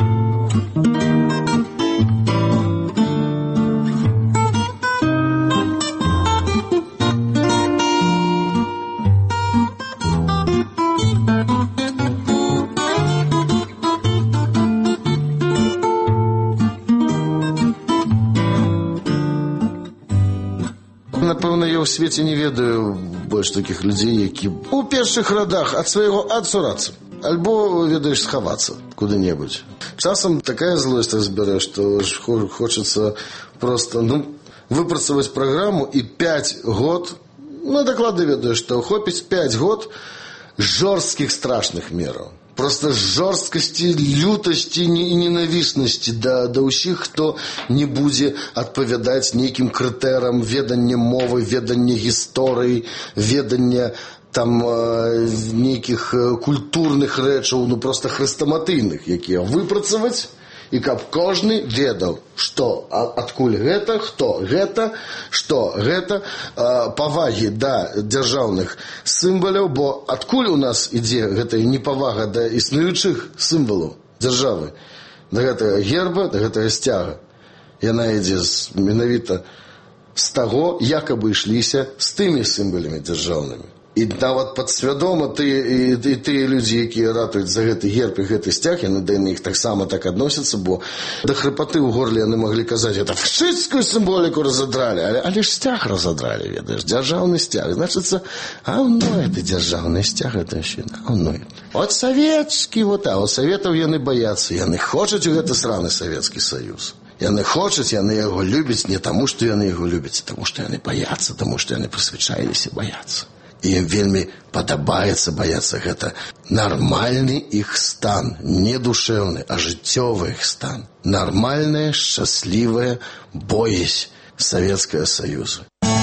S13: Напэўна, я ў свеце не ведаю больш такіх людзей, які у першых радах ад свайго адсурацца. Альбо, ведаеш, схавацца куды-небудзь. Часам такая злосць разбярэ, што хочацца проста, ну, выпрацаваць праграму і пяць год, ну, дакладна ведаю, што хопіць пяць год жорсткіх страшных мераў. Просто жорсткасці, лютасці і ненавіснасці да, да ўсіх, хто не будзе адпавядаць нейкім крытэрам ведання мовы, ведання гісторыі, ведання там э, нейкіх культурных рэчаў, ну просто хрэстаматыйных, якія выпрацаваць, і каб кожны ведаў, што адкуль гэта, хто гэта, што гэта, э, павагі да дзяржаўных сімваляў, бо адкуль у нас ідзе гэтая непавага да існуючых сімвалаў дзяржавы, да гэтага герба, да гэтага сцяга. Яна ідзе менавіта з таго, як абы ішліся з тымі сімвалямі дзяржаўнымі. І нават падсвядома тыя, і, і тыя людзі, якія ратуюць за гэты герб і гэты сцяг, яны да іх таксама так адносяцца, бо да хрыпаты ў горле яны маглі казаць, это фашысцкую сімволіку разадралі, але, але ж сцяг разадралі, ведаеш, дзяржаўны сцяг. Значыцца, а ну это дзяржаўны сцяг, это ўсё, а ну это. От савецкі, вот, а от саветаў яны баяцца, яны хочуць у гэты сраны Савецкі Саюз. Яны хочуць, яны яго любяць не таму, што яны яго любяць, а таму, што яны баяцца, таму, што яны прызвычаіліся баяцца. І ім вельмі падабаецца баяцца. Гэта нармальны іх стан, не душэўны, а жыццёвы іх стан. Нармальная, шчаслівая боязь Савецкага Саюзу.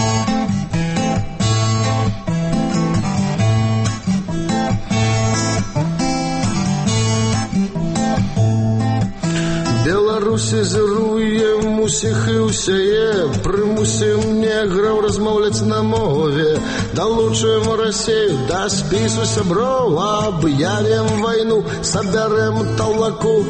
S13: Беларусі зіруем усіх і ўсяе, прымусім неграў размаўляць на мове, далучуем Расію да спісу сяброў, аб'явім вайну, сабярэм талаку.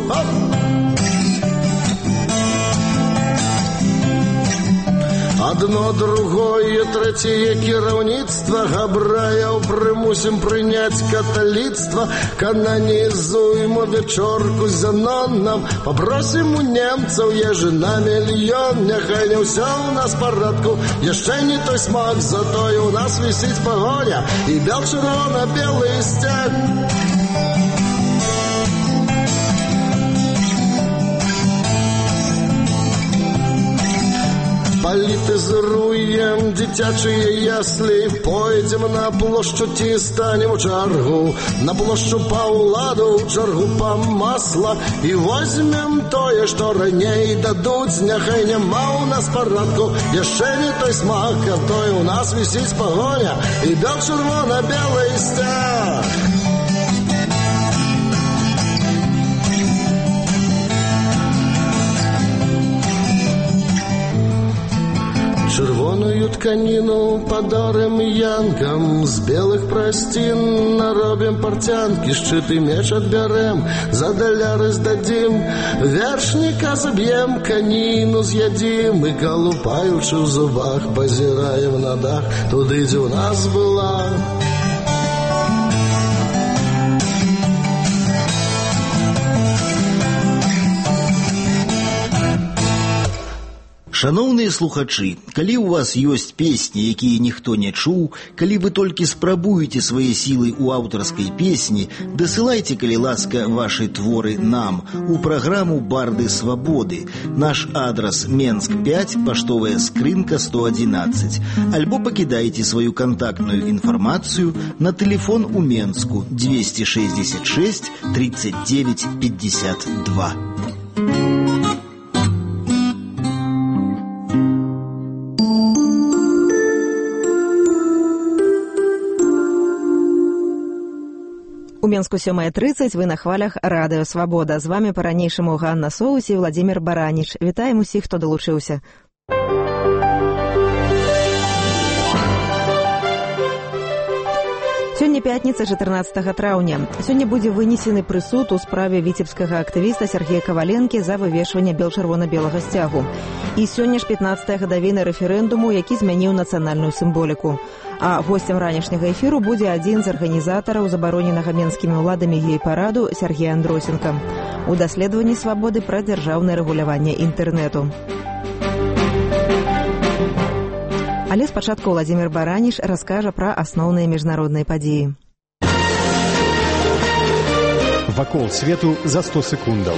S13: Адно, другое, трэцяе кіраўніцтва габраяў прымусім прыняць каталіцтва, кананізуем вечорку з Заноном, папросім у немцаў ежы на мільён, няхай не ўсё ў нас парадку, яшчэ не той смак, затое у нас вісіць пагоня і бел-чырвона-белы сцяг. Палітызруем дзіцячыя яслі, пойдзем на плошчу ці станем у чаргу, на плошчу па ўладу, у чаргу па масла, і возьмем тое, што раней дадуць, няхай няма ў нас парадку, яшчэ не той смак, а той у нас вісіць пагоня і бел-чырвона-белы сцяг. Чырвоную тканіну падорым янкам, з белых прасцін наробім партянкі, шчыты меч адбярэм, за даляры здадзім, вершніка заб'ем, каніну з'ядзім, і калупаючы ў зубах пазіраем на дах, туды, дзе ў нас была.
S12: Шаноўныя слухачы, калі ў вас ёсць песні, якія ніхто не чуў, калі вы толькі спрабуеце свае сілы ў аўтарскай песні, дасылайце, калі ласка, вашы творы нам у праграму «Барды свабоды». Наш адрас Менск пять, паштовая скрынка сто одиннадцать. Альбо пакідайце сваю кантактную інфармацыю на тэлефон у Менску двести шестьдесят шесть тридцать девять пятьдесят два.
S1: У Менску сёмая тридцать, вы на хвалях Радыё Свабода. З вами па-ранейшаму Ганна Соус і Владзімір Бараніч. Вітаем усіх, хто далучыўся. Сёння пятніца, чатырнаццатага траўня. Сёння будзе вынесены прысуд у справе віцебскага актывіста Сергея Каваленкі за вывешванне бел-чырвона-белага сцягу. І сёння ж пятнаццатая гадавіна рэферэндуму, які змяніў нацыянальную сімволіку. А госцем ранішняга эфіру будзе адзін з арганізатараў забароненага менскімі ўладамі гей-параду Сергей Андросенко. У даследаванні свабоды пра дзяржаўнае рэгуляванне інтэрнэту. Але спачатку Владзімір Бараніч раскажа пра асноўныя міжнародныя падзеі.
S2: Вакол свету за сто секундаў.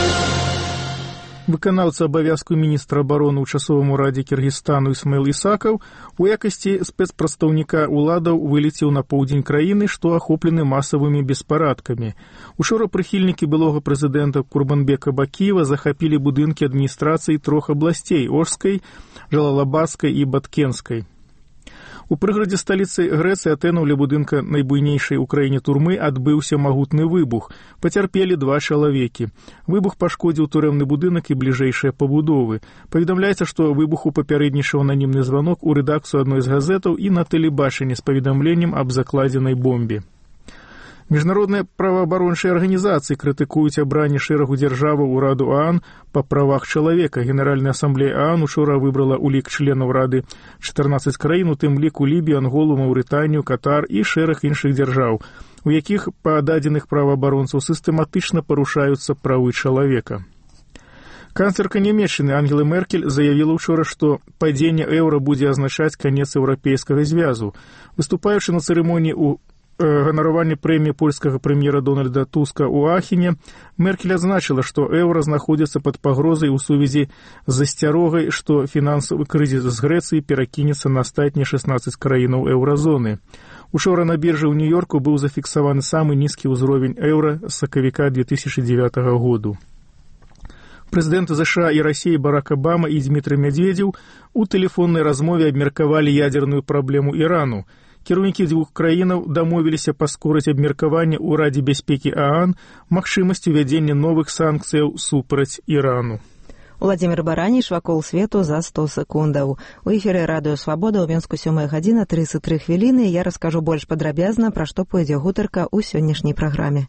S3: Выканаўца абавязку міністра абароны ў часовым урадзе Кіргізстану Ісмаіл Ісакаў у якасці спецпрадстаўніка ўладаў вылецеў на поўдзень краіны, што ахоплены масавымі беспарадкамі. Учора прыхільнікі былога прэзідэнта Курбанбека Бакіева захапілі будынкі адміністрацыі трох абласцей – Ошскай, Жалалабадскай і Баткенскай. У прыградзе сталіцы Грэцыі Атэну ля будынка найбуйнейшай у краіне турмы адбыўся магутны выбух. Пацярпелі два чалавекі. Выбух пашкодзіў турэмны будынак і бліжэйшыя пабудовы. Паведамляецца, што выбуху папярэднічаў ананімны званок у рэдакцыю адной з газетаў і на тэлебачанні з паведамленнем аб закладзенай бомбе. Міжнародныя праваабарончыя арганізацыі крытыкуюць абранне шэрагу дзяржаваў у Раду ААН па правах чалавека. Генеральная асамблея ААН учора выбрала ў лік членаў Рады чатырнаццаць краін, у тым ліку Лібію, Анголу, Маўрытанію, Катар і шэраг іншых дзяржаў, у якіх па дадзеных праваабаронцаў сістэматычна парушаюцца правы чалавека. Канцлерка Нямецчыны Ангела Меркель заявіла учора, што падзенне еўра будзе азначаць канец еўрапейскага звязу. Выступаючы на цырымоніі ў ганараванне прэміі польскага прэм'ера Дональда Туска ў Ахене, Меркель адзначыла, што еўра знаходзіцца пад пагрозай у сувязі з засцярогай, што фінансавы крызіс з Грэцыі перакінецца на астатнія шэснаццаць краінаў еўразоны. Учора на біржы ў Нью-Йорку быў зафіксаваны самы нізкі ўзровень еўра з сакавіка две тысячы дзевятага году. Прэзідэнты ЗША і Расіі Барак Абама і Дзмітрый Мядзведзеў у тэлефоннай размове абмеркавалі ядзерную праблему Ірану. Кіраўнікі дзвюх краінаў дамовіліся паскорыць абмеркаванне ў Радзе бяспекі ААН магчымасцю вядзення новых санкцыяў супраць Ірану.
S1: Владзімір Бараніч, вакол свету за сто секундаў. У эфіры Радыё Свабода ў Менску сёмая гадзіна трыццаць тры хвіліны. Я раскажу больш падрабязна, пра што пойдзе гутарка ў сённяшняй праграме.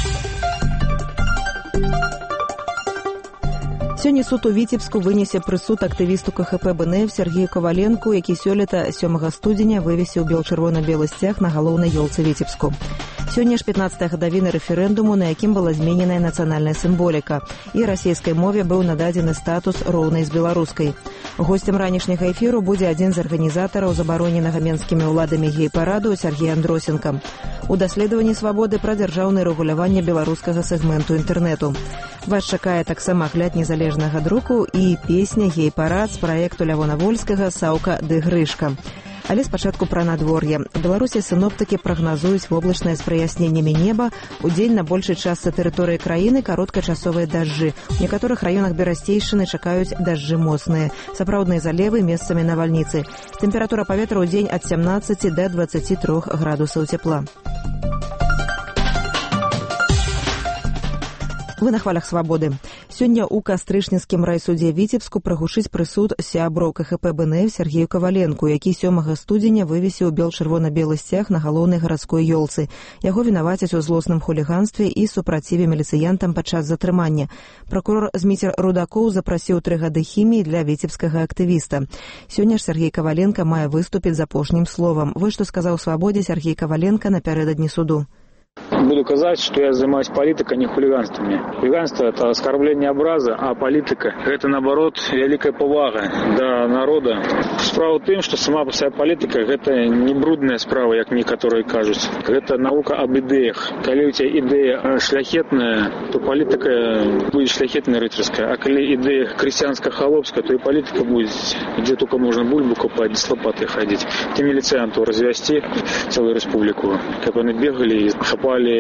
S1: Сёння суд у Віцебску вынесе прысуд актывісту КХП БНФ Сергею Каваленку, які сёлета сёмага студзеня вывесіў бел-чырвона-белы сцяг на галоўнай ёлцы Віцебску. Сёння ж пятнаццатая гадавіна рэферэндуму, на якім была змененая нацыянальная сімволіка, і расійскай мове быў нададзены статус роўнай з беларускай. Госцем ранішняга эфіру будзе адзін з арганізатараў забароненага менскімі ўладамі гей-параду Сергей Андросенко. У даследаванні свабоды пра дзяржаўнае рэгуляванне беларускага сегменту інтэрнэту. Вас чакае таксама агляд незалежнага друку і песня «Гей-парад» з праекту Лявона Вольскага «Саўка ды Грышка». Але спачатку пра надвор'е. У Беларусі сіноптыкі прагназуюць воблачнае з праясненнямі неба. Удзень на большай частцы тэрыторыі краіны кароткачасовыя дажджы. У некаторых раёнах Берасцейшчыны чакаюць дажджы моцныя. Сапраўдныя залевы, месцамі навальніцы. Тэмпература паветра ў дзень ад сямнаццаці да дваццаці трох градусаў цяпла. Вы на хвалях свабоды. Сёння ў кастрычніцкім райсудзе Віцебску прагучыць прысуд сябру КХП БНФ Сергею Каваленку, які сёмага студзеня вывесіў бел-чырвона-белы сцяг на галоўнай гарадской ёлцы. Яго вінавацяць у злосным хуліганстве і супраціве міліцыянтам падчас затрымання. Пракурор Зміцер Рудакоў запрасіў тры гады хіміі для віцебскага актывіста. Сёння ж Сергей Каваленка мае выступіць з апошнім словам. Вось што сказаў Свабодзе Сергей Каваленка напярэдадні суду.
S5: Буду сказать, что я занимаюсь политикой, не хулиганствами. Хулиганство – это оскорбление образа, а политика – это, наоборот, великая повага до народа. Справа в том, что сама по себе политика – это не брудная справа, как некоторые кажут. Это наука об идеях. Когда у тебя идея шляхетная, то политика будет шляхетная, рыцарская. А когда идея крестьянско-холопская, то и политика будет, где только можно бульбу копать, с лопатой ходить. Ты милицианту развести целую республику, как они бегали и хапали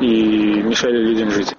S5: и мешали людям жить.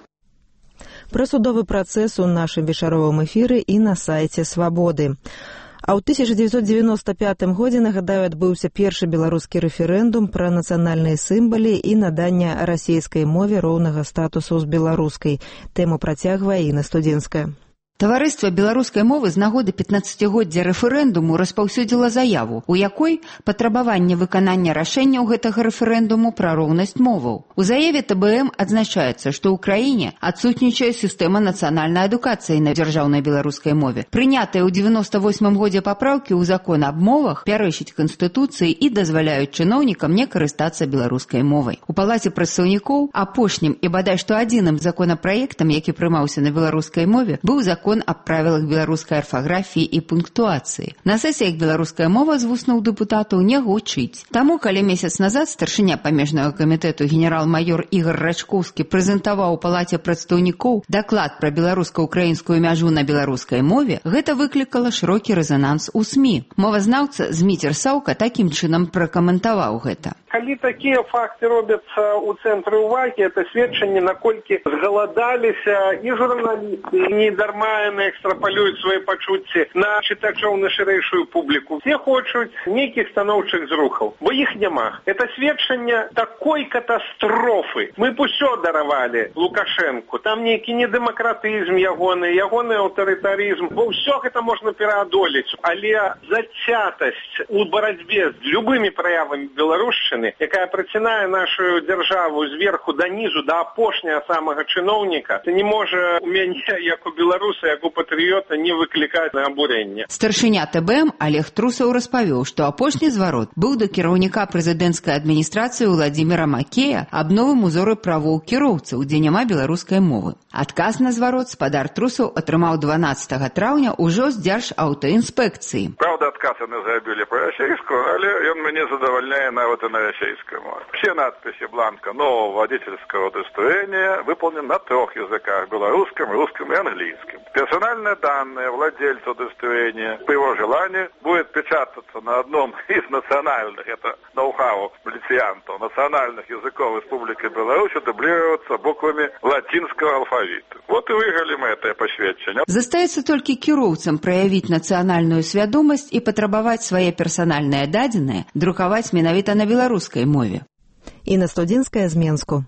S1: Прасудовы працэс у нашым вечаровым эфіры і на сайце Свабоды. А ў тысяча дзевяцьсот дзевяноста пятым годзе, нагадаю, адбыўся першы беларускі рэферэндум пра нацыянальныя сімвалы і наданне расійскай мове роўнага статусу з беларускай. Тэму працягвае Інна Студзенская.
S14: Таварыства беларускай мовы з нагоды пятнаццацігоддзя рэферэндуму распаўсюдзіла заяву, у якой патрабаванне выканання рашэнняў гэтага рэферэндуму пра роўнасць моваў. У заяве Тэ Бэ Эм адзначаецца, што ў краіне адсутнічае сістэма нацыянальнай адукацыі на дзяржаўнай беларускай мове. Прынятыя ў дзевяноста восьмым годзе папраўкі ў закон аб мовах пярэчыць канстытуцыі і дазваляюць чыноўнікам не карыстацца беларускай мовай. У палаце прадстаўнікоў апошнім і бадай што адзіным законапраектам, які прымаўся на беларускай мове, быў закон аб правілах беларускай арфаграфіі і пунктуацыі. На сесіях беларуская мова з вуснаў дэпутатаў не гучыць. Таму, калі месяц назад старшыня памежнага камітэту генерал-майор Ігор Рачкоўскі прэзентаваў у палаце прадстаўнікоў даклад пра беларуска-украінскую мяжу на беларускай мове, гэта выклікала шырокі рэзананс у СМІ. Мовазнаўца Зміцер Саўка такім чынам пракаментаваў гэта.
S15: Калі такія факты робяцца ў цэнтры ўвагі, это сведчанне, наколькі згаладаліся і журналісты, і не дарма яны экстрапалююць свае пачуцці на чытачоў, на шырэйшую публіку. Все хочуць нейкіх станоўчых зрухаў, бо іх няма. Это сведчанне такой катастрофы. Мы б усё даравалі Лукашэнку. Там нейкі недэмакратызм ягоны, ягоны аўтарытарызм. Бо ўсё гэта можна пераадолець. Але зацятасць у барацьбе з любымі праявамі беларушчыны, якая працінае нашу дзяржаву зверху да нізу, да апошняга самага чыноўніка, то не можа у мяне, як у беларуса, як у патрыёта, не выклікаць на абурэнне.
S14: Старшыня Тэ Бэ Эм Олег Трусаў распавёў, што апошні зварот быў да кіраўніка прэзідэнцкай адміністрацыі Владзіміра Макея аб новым узоры правоў кіроўцаў, дзе няма беларускай мовы. Адказ на зварот спадар Трусаў атрымаў дванаццатага траўня ўжо з дзяржаўтаінспекцыі.
S16: Правда, адказ яны зрабілі па-расейску, але ён мяне задавальняе нават і на российской мове. Все надписи бланка нового водительского удостоверения выполнены на трех языках – белорусском, русском и английском. Персональные данные владельца удостоверения по его желанию будет печататься на одном из национальных, это ноу-хау милициантов, национальных языков Республики Беларусь, дублироваться буквами латинского алфавита. Вот и выиграли мы это посвящение.
S14: Застаецца толькі кіроўцам праявіць нацыянальную свядомасць і патрабаваць свае персанальныя дадзеныя, друкаваць менавіта на беларускай мове.
S1: Інна Студзенская з Менску.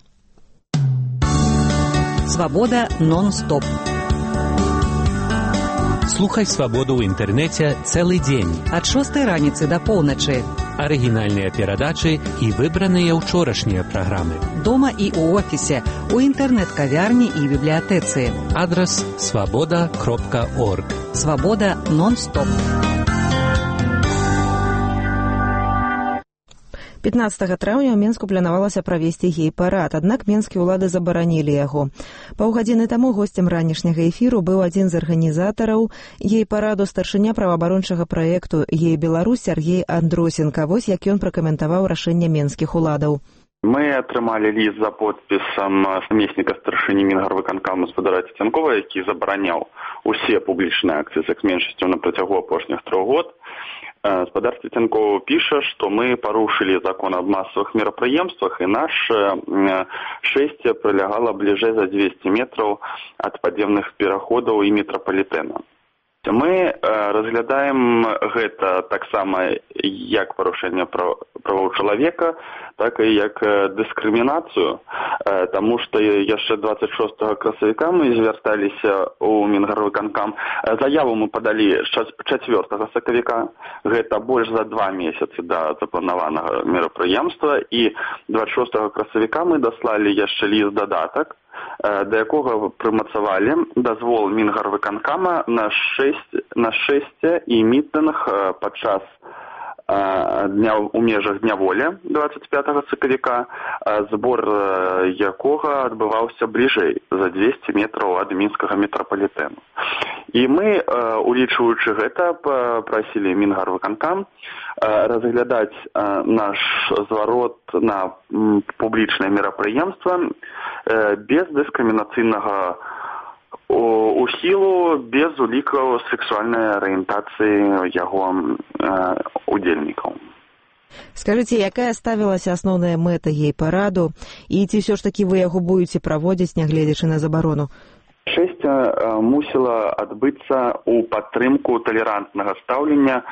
S10: Свабода нон-стоп.
S17: Слухай свабоду ў інтэрнэце цэлы дзень.
S10: Ад шостай раніцы да поўначы.
S17: Арыгінальныя перадачы і выбраныя ўчорашнія праграмы.
S10: Дома і ў офісе, у інтэрнэт-кавярні і бібліятэцы.
S17: Адрас свабода кропка орг.
S10: Свабода нон-стоп.
S1: пятнаццатага траўня ў Менску планавалася правесці гей-парад, аднак менскія ўлады забаранілі яго. Паўгадзіны таму госцем ранішняга эфіру быў адзін з арганізатараў гей-параду, старшыня праваабарончага праекту «Гей-Беларусь» Сергей Андросенко. Вось як ён пракаментаваў рашэнне менскіх уладаў.
S6: Мы атрымалі ліст за подпісам намесніка старшыні Мінгарвыканкаму спадара Цяцянкова, які забараняў усе публічныя акцыі з меншасцю на працягу апошніх трох год. Спадар Цяцянкова піша, што мы парушылі закон аб масавых мерапрыемствах, і наше шэсце прылягала бліжэй за дзвесце метраў ад падземных пераходаў і метрапалітэна. Мы э, разглядаем гэта таксама як парушэнне правоў чалавека, так і як дыскрымінацыю, э, таму што яшчэ двадцать шостага красавіка мы звярталіся ў Мінгарвыканкам. Заяву мы падалі чацвёртага сакавіка, гэта больш за два месяцы да запланаванага мерапрыемства, і двадцать шостага красавіка мы даслалі яшчэ ліст дадатак, да якога прымацавалі дазвол Мінгарвыканкама на шэсце і мітынг падчас дня у межах дня волі двадцать пятага сакавіка, збор якога адбываўся бліжэй за двести метраў ад мінскага метрапалітэну. І мы, улічваючы гэта, прасілі Мінгарвыканкам разглядаць наш зварот на публічнае мерапрыемства без дыскрымінацыйнага ухілу, без улікаў сексуальнай арыентацыі яго удзельнікаў.
S1: Скажыце, якая ставілася асноўная мэта ей параду, і ці ўсё ж такі вы яго будзеце праводзіць, нягледзячы на забарону?
S6: Шэсце мусіла адбыцца ў падтрымку талерантнага стаўлення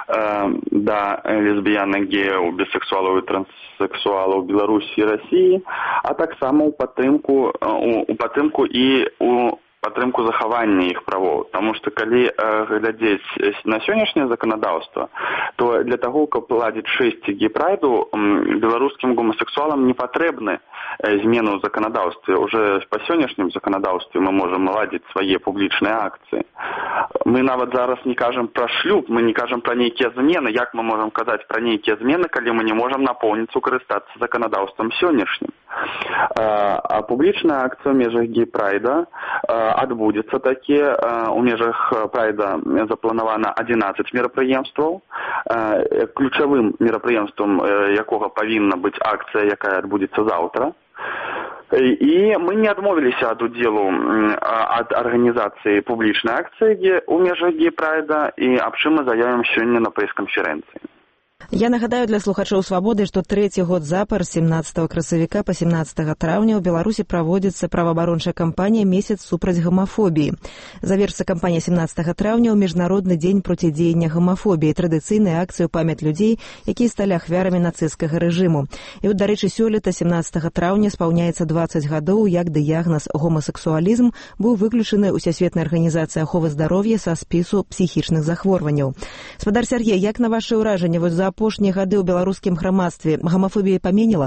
S6: да лесбіянак, геяў, бісексуалаў і транссексуалаў Беларусі і Расіі, а таксама ў падтрымку, у падтрымку і у падтрымку захавання іх правоў. Таму што калі э, глядзець на сённяшняе заканадаўства, то для таго, каб ладзіць шэсць гей-прайду, беларускім гомасексуалам не патрэбны змены ў заканадаўстве. Уже па сённяшнім заканадаўстве мы можам ладзіць свае публічныя акцыі. Мы нават зараз не кажам пра шлюб, мы не кажам пра нейкія змены. Як мы можам казаць пра нейкія змены, калі мы не можам напоўніцу карыстацца заканадаўствам сённяшнім? А, а публічная акцыя ў межах гей-прайда адбудзецца такі. У межах прайда запланавана адзінаццаць мерапрыемстваў. Ключавым мерапрыемствам якога павінна быць акцыя, якая адбудзецца заўтра. І мы не адмовіліся ад удзелу ад арганізацыі публічнай акцыі у межах гей-прайда, і аб чым мы заявім сёння на прэс-канферэнцыі.
S1: Я нагадаю для слухачоў «Свабоды», што трэці год запар з семнаццатага красавіка па семнаццатага траўня ў Беларусі праводзіцца праваабарончая кампанія «Месяц супраць гамафобіі». Завершыцца кампанія семнаццатага траўня ў Міжнародны дзень процідзеяння гамафобіі, традыцыйная акцыя ў памяць людзей, якія сталі ахвярамі нацысцкага рэжыму. І от, дарэчы, сёлета семнаццатага траўня спаўняецца дваццаць гадоў, як дыягназ гомасексуалізм быў выключаны Усесветнай арганізацыяй аховы здароўя са спісу псіхічных захворванняў. Спадар Сергей, як на ваше ўражанне, вось за апошнія гады ў беларускім грамадстве гомафобія паменіла?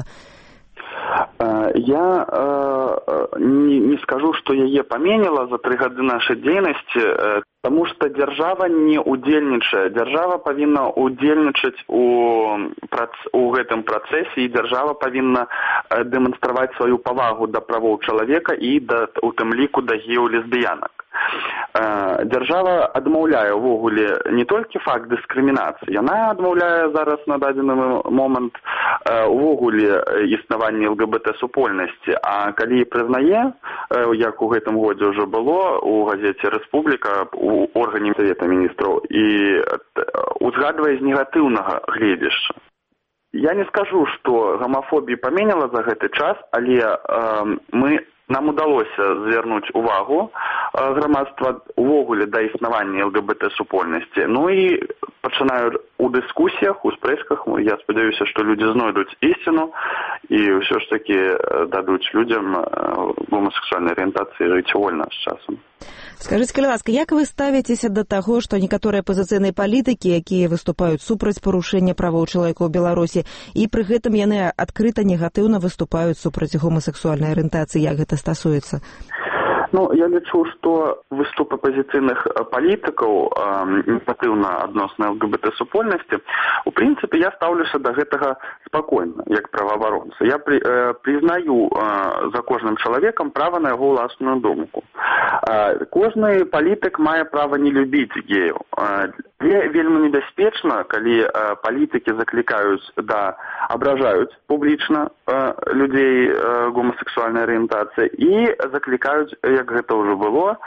S6: Я э, не, не скажу, што яе паменіла за тры гады нашай дзейнасці, э, таму што дзяржава не удзельнічае. Дзяржава павінна удзельнічаць у, у гэтым працэсе, і дзяржава павінна э, дэманстраваць сваю павагу да правоў чалавека і да, у тым ліку да геў-лесбіянак. Э, дзяржава адмаўляе ўвогуле не толькі факт дыскрымінацыі, яна адмаўляе зараз на дадзены момант э, увогуле існаванне ЛГБТ-супольнасці, а калі прызнае, э, як у гэтым годзе ўжо было у газеце «Рэспубліка», у органе Совета Министров, и узгадывая з негатыўнага гледзяшча. Я не скажу, што гомафобія паменіла за гэты час, але э, мы нам удалося звярнуць увагу э, грамадства увогуле да існавання ЛГБТ-супольнасці. Ну і пачынаю у дыскусіях, у спрэчках, я спадзяюся, што людзі знойдуць ісціну і ўсё ж такі дадуць людзям э, гомасексуальнай арыентацыі жыць вольна з часам.
S1: Скажыце, калі ласка, як вы ставіцеся да таго, што некаторыя апазіцыйныя палітыкі, якія выступаюць супраць парушэння правоў чалавека ў Беларусі, і пры гэтым яны адкрыта негатыўна выступаюць супраць гомасексуальнай арыентацыі, як гэта стасуецца?
S6: Ну, я лічу, што выступ апазіцыйных палітыкаў негатыўна адносна ЛГБТ-супольнасці, у прынцыпе, я стаўлюся да гэтага спакойна, як праваабаронца. Я при, э, признаю э, за кожным чалавекам права на яго ўласную думку. Э, кожны палітык мае права не любіць геяў. Э, вельмі небяспечна, калі э, палітыкі заклікаюць да абражаюць публічна э, людзей э, гомасексуальнай арыентацыі і заклікаюць, як гэта ўжо было,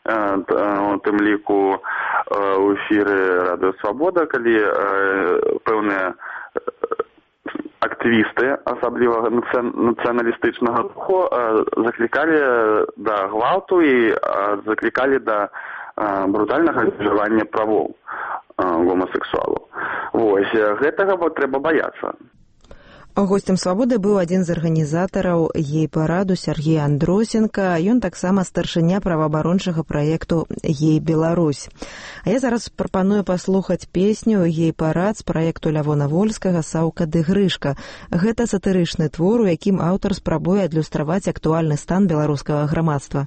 S6: у тым ліку ў эфіры Радыё Свабода, калі пэўныя актывісты, асабліва нацыяналістычнага руху, заклікалі да гвалту і заклікалі да брутальнага абмежавання правоў гомасексуалаў. Вось, гэтага трэба баяцца.
S1: Гостем «Свабоды» быў адзін з арганізатараў гей-параду Сергей Андросенко. Ён таксама старшыня праваабарончага праекту «Гей-Беларусь». А я зараз прапаную паслухаць песню «Гей-парад» з праекту Лявона Вольскага «Саўка ды Грышка». Гэта сатырычны твор, у якім аўтар спрабуе адлюстраваць актуальны стан беларускага грамадства.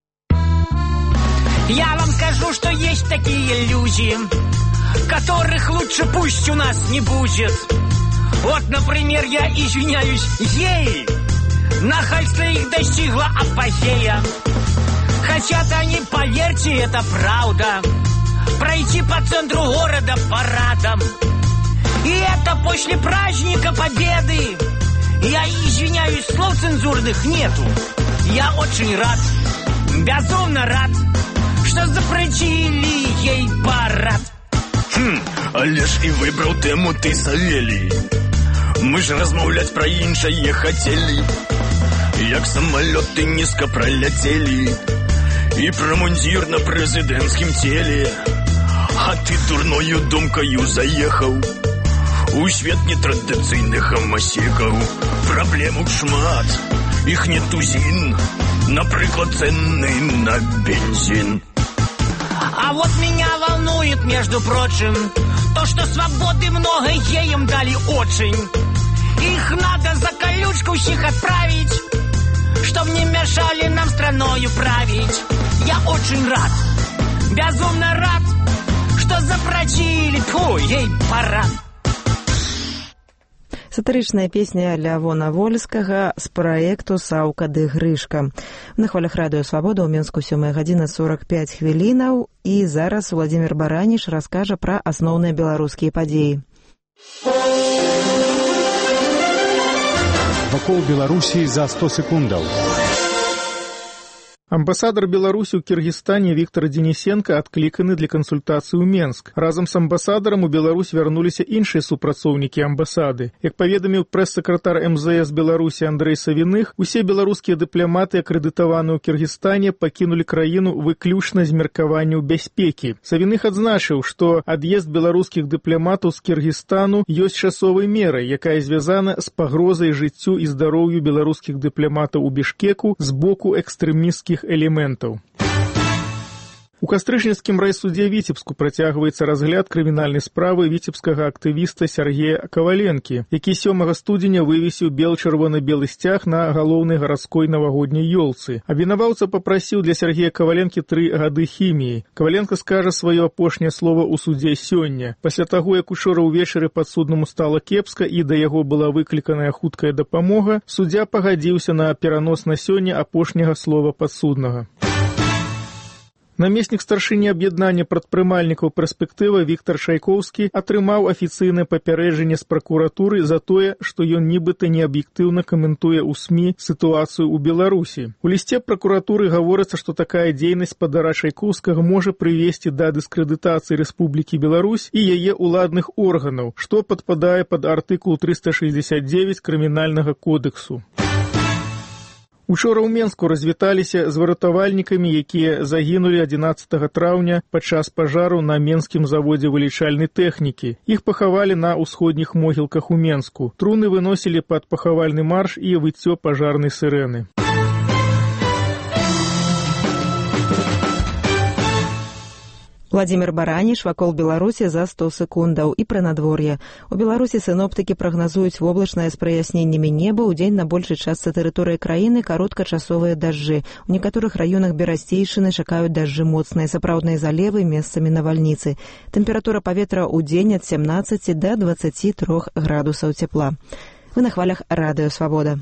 S18: Я вам скажу, что есть такие люди, которых лучше пусть у нас не будет. Вот, например, я извиняюсь, ей, нахальство их достигло апогея. Хотят они, поверьте, это правда, пройти по центру города парадом. И это после праздника Победы. Я извиняюсь, слов цензурных нету. Я очень рад, безумно рад, что запретили ей парад.
S19: Хм, але ж і выбраў тэму ты, Савелий. Мы ж размаўляць пра іншае хацелі, як самалёты нізка праляцелі, і пра мундзір на прэзідэнцкім целе. А ты дурною думкаю заехаў у свет нетрадыцыйных гамасекаў. Праблемаў шмат, іх не тузін, напрыклад, цэны на бензин.
S18: А вот меня волнует, между прочим, то, что свободы много геям дали очень. Их надо за колючку всех отправить, чтоб не мешали нам страною править. Я очень рад, безумно рад, что запретили, фу, ей парад.
S1: Сатырычная песня Лявона Вольскага з праекту «Саўка ды Грышка». На хвалях радыё «Свабода» ў Мінску сёмая гадзіна сорок пяць хвілінаў. І зараз Владзімір Бараніш раскажа пра асноўныя беларускія падзеі.
S2: Вакол Беларусі за сто секундаў.
S3: Амбасадар Беларусі ў Кіргізстане Віктор Денисенко адкліканы для кансультацыі ў Менск. Разам з амбасадарам у Беларусь вярнуліся іншыя супрацоўнікі амбасады. Як паведаміў прэс-сакратар эм зэ эс Беларусі Андрэй Савіных, усе беларускія дыпламаты, акрэдытаваныя ў Кіргізстане, пакінулі краіну выключна з меркаванняў бяспекі. Савіных адзначыў, што ад'езд беларускіх дыпламатаў з Кіргізстану ёсць часовай мерай, якая звязана з пагрозай жыццю і здароўю беларускіх дыпламатаў у Бішкеку з боку экстрэмісцкіх элементаў. У кастрычніцкім райсудзе Віцебску працягваецца разгляд крымінальнай справы віцебскага актывіста Сергея Каваленкі, які сёмага студзеня вывесіў бел-чырвона-белы сцяг на галоўнай гарадской навагодняй ёлцы. Абвінаваўца папрасіў для Сергея Каваленкі тры гады хіміі. Каваленка скажа сваё апошняе слова ў судзе сёння. Пасля таго, як учора ўвечары падсуднаму стала кепска і да яго была выкліканая хуткая дапамога, суддзя пагадзіўся на перанос на сёння апошняга слова падсуднага. Намеснік старшыні аб'яднання прадпрымальнікаў «Перспектыва» Віктор Шайкоўскі атрымаў афіцыйнае папярэджанне з пракуратуры за тое, што ён нібыта неаб'ектыўна каментуе ў СМІ сітуацыю ў Беларусі. У лісце пракуратуры гаворыцца, што такая дзейнасць спадара Шайкоўскага можа прывесці да дыскрэдытацыі Рэспублікі Беларусь і яе ўладных органаў, што падпадае пад артыкул трыста шэсцьдзесят дзевяць крымінальнага кодексу. Учора ў Менску развіталіся з выратавальнікамі, якія загінулі адзінаццатага траўня падчас пажару на менскім заводзе вылічальнай тэхнікі. Іх пахавалі на ўсходніх могілках у Менску. Труны выносілі пад пахавальны марш і выццё пажарнай сырэны.
S1: Владзімір Бараніш, вакол Беларусі за сто секундаў. І пра надвор'е. У Беларусі сіноптыкі прагназуюць воблачнае з праясненнямі неба. Удзень на большай частцы тэрыторыі краіны кароткачасовыя дажджы. У некаторых раёнах Берасцейшчыны чакаюць дажджы моцныя, сапраўдныя залевы, месцамі навальніцы. Тэмпература паветра ў дзень ад семнаццаці да дваццаці трох градусаў цяпла. Вы на хвалях радыё «Свабода».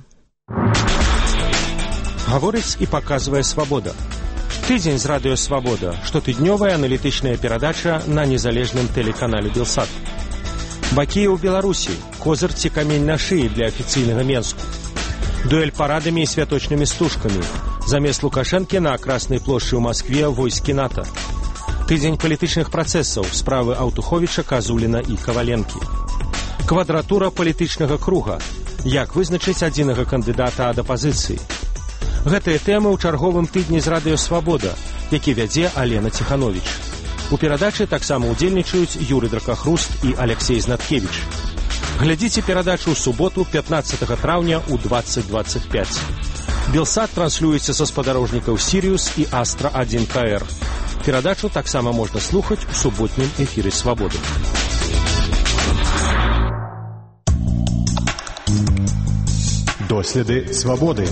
S20: Гаворыць і паказвае «Свабода». Тыдзень з радыё «Свабода», штотыднёвая аналітычная перадача на незалежным тэлеканале «Белсат». Бакі ў Беларусі, козыр ці камень на шыі для афіцыйнага Менску. Дуэль парадамі і святочнымі стужкамі. Замест Лукашэнкі на Красной плошчы ў Маскве войскі НАТО. Тыдзень палітычных працэсаў, справы Аўтуховіча, Казуліна і Каваленкі. Квадратура палітычнага круга. Як вызначыць адзінага кандыдата ад апазіцыі. Гэтыя тэмы ў чарговым тыдні з радыё «Свабода», які вядзе Алена Ціхановіч. У перадачы таксама ўдзельнічаюць Юрый Дракахруст і Алексей Знаткевіч. Глядзіце перадачу ў суботу пятнаццатага траўня ў двадцать двадцать пять. Белсат транслюецца са спадарожнікаў «Сіриус» і «Астра один К Р». Перадачу таксама можна слухаць у суботнім эфіры «Свабоды».
S2: Доследы свабоды.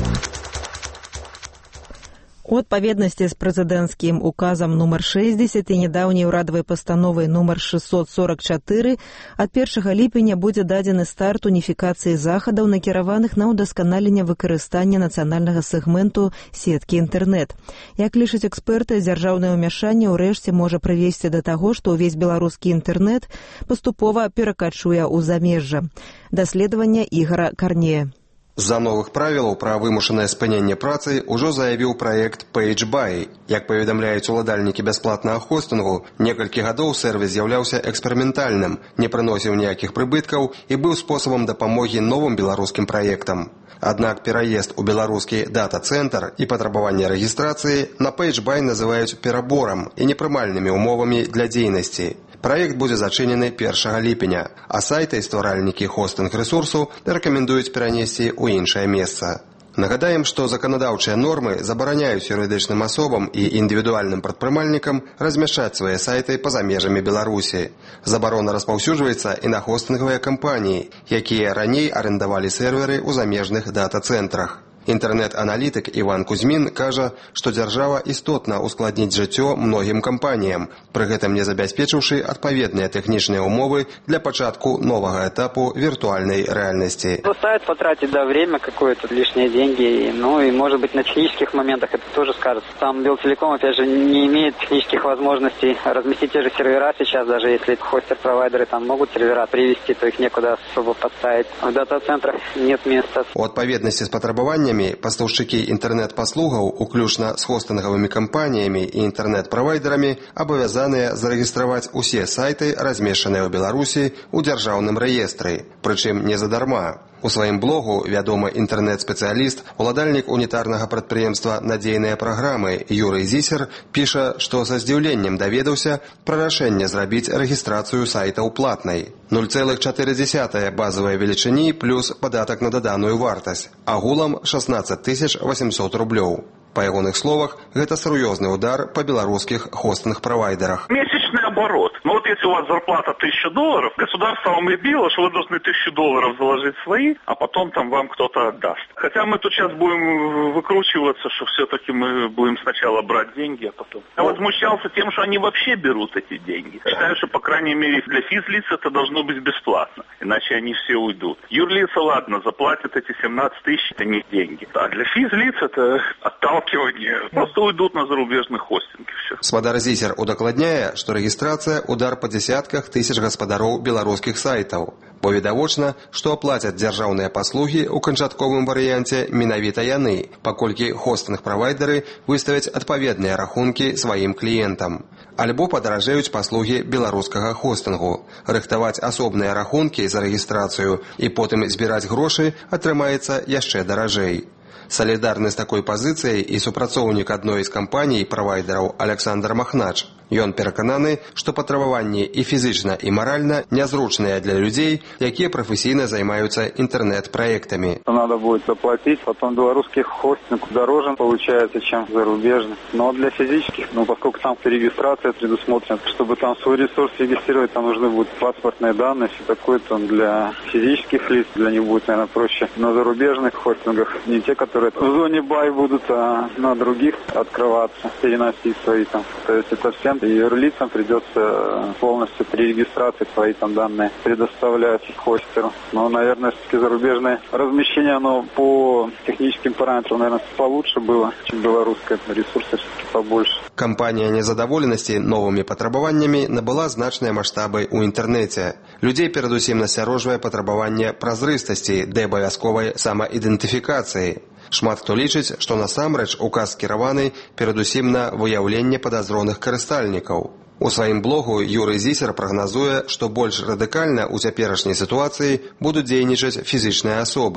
S1: У адпаведнасці з прэзідэнцкім указам нумар шэсцьдзесят і нядаўняй урадавай пастановай нумар шестьсот сорок четыре ад першага ліпеня будзе дадзены старт уніфікацыі захадаў, накіраваных на ўдасканаленне выкарыстання нацыянальнага сегменту сеткі інтэрнэт. Як лічаць эксперты, дзяржаўнае ўмяшанне ўрэшце можа прывесці да таго, што ўвесь беларускі інтэрнэт паступова перакачуе ў замежжа. Даследаванне Ігара Карнея.
S21: З-за новых правілаў пра вымушанае спыненне працы ўжо заявіў праект PageBuy. Як паведамляюць уладальнікі бясплатнага хостынгу, некалькі гадоў сервіс з'яўляўся эксперыментальным, не прыносіў ніякіх прыбыткаў і быў спосабам дапамогі новым беларускім праектам. Аднак пераезд у беларускі дата-цэнтр і патрабаванне рэгістрацыі на PageBuy называюць пераборам і непрымальнымі ўмовамі для дзейнасці. Праект будзе зачынены першага ліпеня, а сайты і стваральнікі хостынг-рэсурсу рэкамендуюць перанесці ў іншае месца. Нагадаем, што заканадаўчыя нормы забараняюць юрыдычным асобам і індывідуальным прадпрымальнікам размяшчаць свае сайты па-за межамі Беларусі. Забарона распаўсюджваецца і на хостынгавыя кампаніі, якія раней арендавалі серверы ў замежных дата-цэнтрах. Інтэрнэт-аналітык Іван Кузьмін кажа, што дзяржава істотна ускладніць жыццё многім кампаніям, пры гэтым не забяспечыўшы адпаведныя тэхнічныя умовы для пачатку новага этапу виртуальной реальности.
S22: Сайт потратить, да, время какое-то, лишние деньги, ну и, может быть, на технических моментах это тоже скажется. Там Белтелеком, опять же, не имеет технических возможностей разместить те же сервера сейчас, даже если хостер-провайдеры там могут сервера привести, то их некуда особо поставить. В дата-центрах нет места.
S21: У адпаведнасці з патрабаваннямі пастаўшчыкі інтэрнэт-паслугаў, уключна з хостынгавымі кампаніямі і інтэрнэт-правайдерамі, абавязаныя зарэгістраваць усе сайты, размешчаныя ў Беларусі, у дзяржаўным рэестры, прычым не задарма. У сваім блогу вядомы інтэрнэт-спецыяліст, уладальнік унітарнага прадпрыемства «Надзейныя праграмы» Юрый Зісер піша, што са здзіўленнем даведаўся пра рашэнне зрабіць рэгістрацыю сайтаў платнай. нуль цэлых чатыры дзесятых базавай велічыні плюс падатак на даданую вартасць, агулам шестнадцать тысяч восемьсот рублёў. Па ягоных словах, гэта сур'ёзны удар па беларускіх хостынг-правайдерах.
S23: Месячный оборот. Ну вот если у вас зарплата тысяча долларов, государство вам лепило, что вы должны тысячу долларов заложить свои, а потом там вам кто-то отдаст. Хотя мы тут сейчас будем выкручиваться, что все-таки мы будем сначала брать деньги, а потом... Я возмущался тем, что они вообще берут эти деньги. Считаю, что, по крайней мере, для физлиц это должно быть бесплатно, иначе они все уйдут. Юрлица, ладно, заплатят эти семнадцать тысяч, это не деньги. А для физлиц это отталкивание. Просто уйдут на зарубежный хостинг и все.
S21: Спадар Зісер удакладняе, што рэгістрацыя – удар па дзесятках тысяч гаспадароў беларускіх сайтаў. Бо відавочна, што аплацяць дзяржаўныя паслугі ў канчатковым варыянце менавіта яны, паколькі хостынг-правайдеры выставяць адпаведныя рахункі сваім кліентам. Альбо падаражэюць паслугі беларускага хостынгу. Рыхтаваць асобныя рахункі за рэгістрацыю і потым збіраць грошы атрымаецца яшчэ даражэй. Салідарны з такой пазіцыяй і супрацоўнік адной з кампаній правайдераў Александр Махнач. Ён перакананы, што патрабаванні і фізічна, і маральна нязручныя для людзей, якія прафесійна займаюцца интернет-проектами.
S24: Надо будет заплатить, потом белорусский хостинг дороже получается, чем зарубежный. Но для физических, ну поскольку там регистрация предусмотрена, чтобы там свой ресурс регистрировать, там нужны будут паспортные данные, все такое, там для физических лиц, для них будет, наверное, проще. На зарубежных хостингах не те, которые в зоне бай будут, а на других открываться, переносить свои там. То есть это всем и юрлицам придется полностью при регистрации свои там данные предоставлять хостеру. Но, наверное, все-таки зарубежное размещение, оно по техническим параметрам, наверное, получше было, чем белорусское. Ресурсы все-таки побольше.
S21: Кампанія незадаволенасці новымі патрабаваннямі набыла значныя маштабы ў інтэрнэце. Людзей перадусім насцярожвае патрабаванне празрыстасці ды абавязковай самаідэнтыфікацыі. Шмат хто лічыць, што насамрэч указ скіраваны перадусім на выяўленне падазроных карыстальнікаў. У сваім блогу Юрый Зісер прагназуе, што больш радыкальна ў цяперашняй сітуацыі будуць дзейнічаць фізічныя асобы.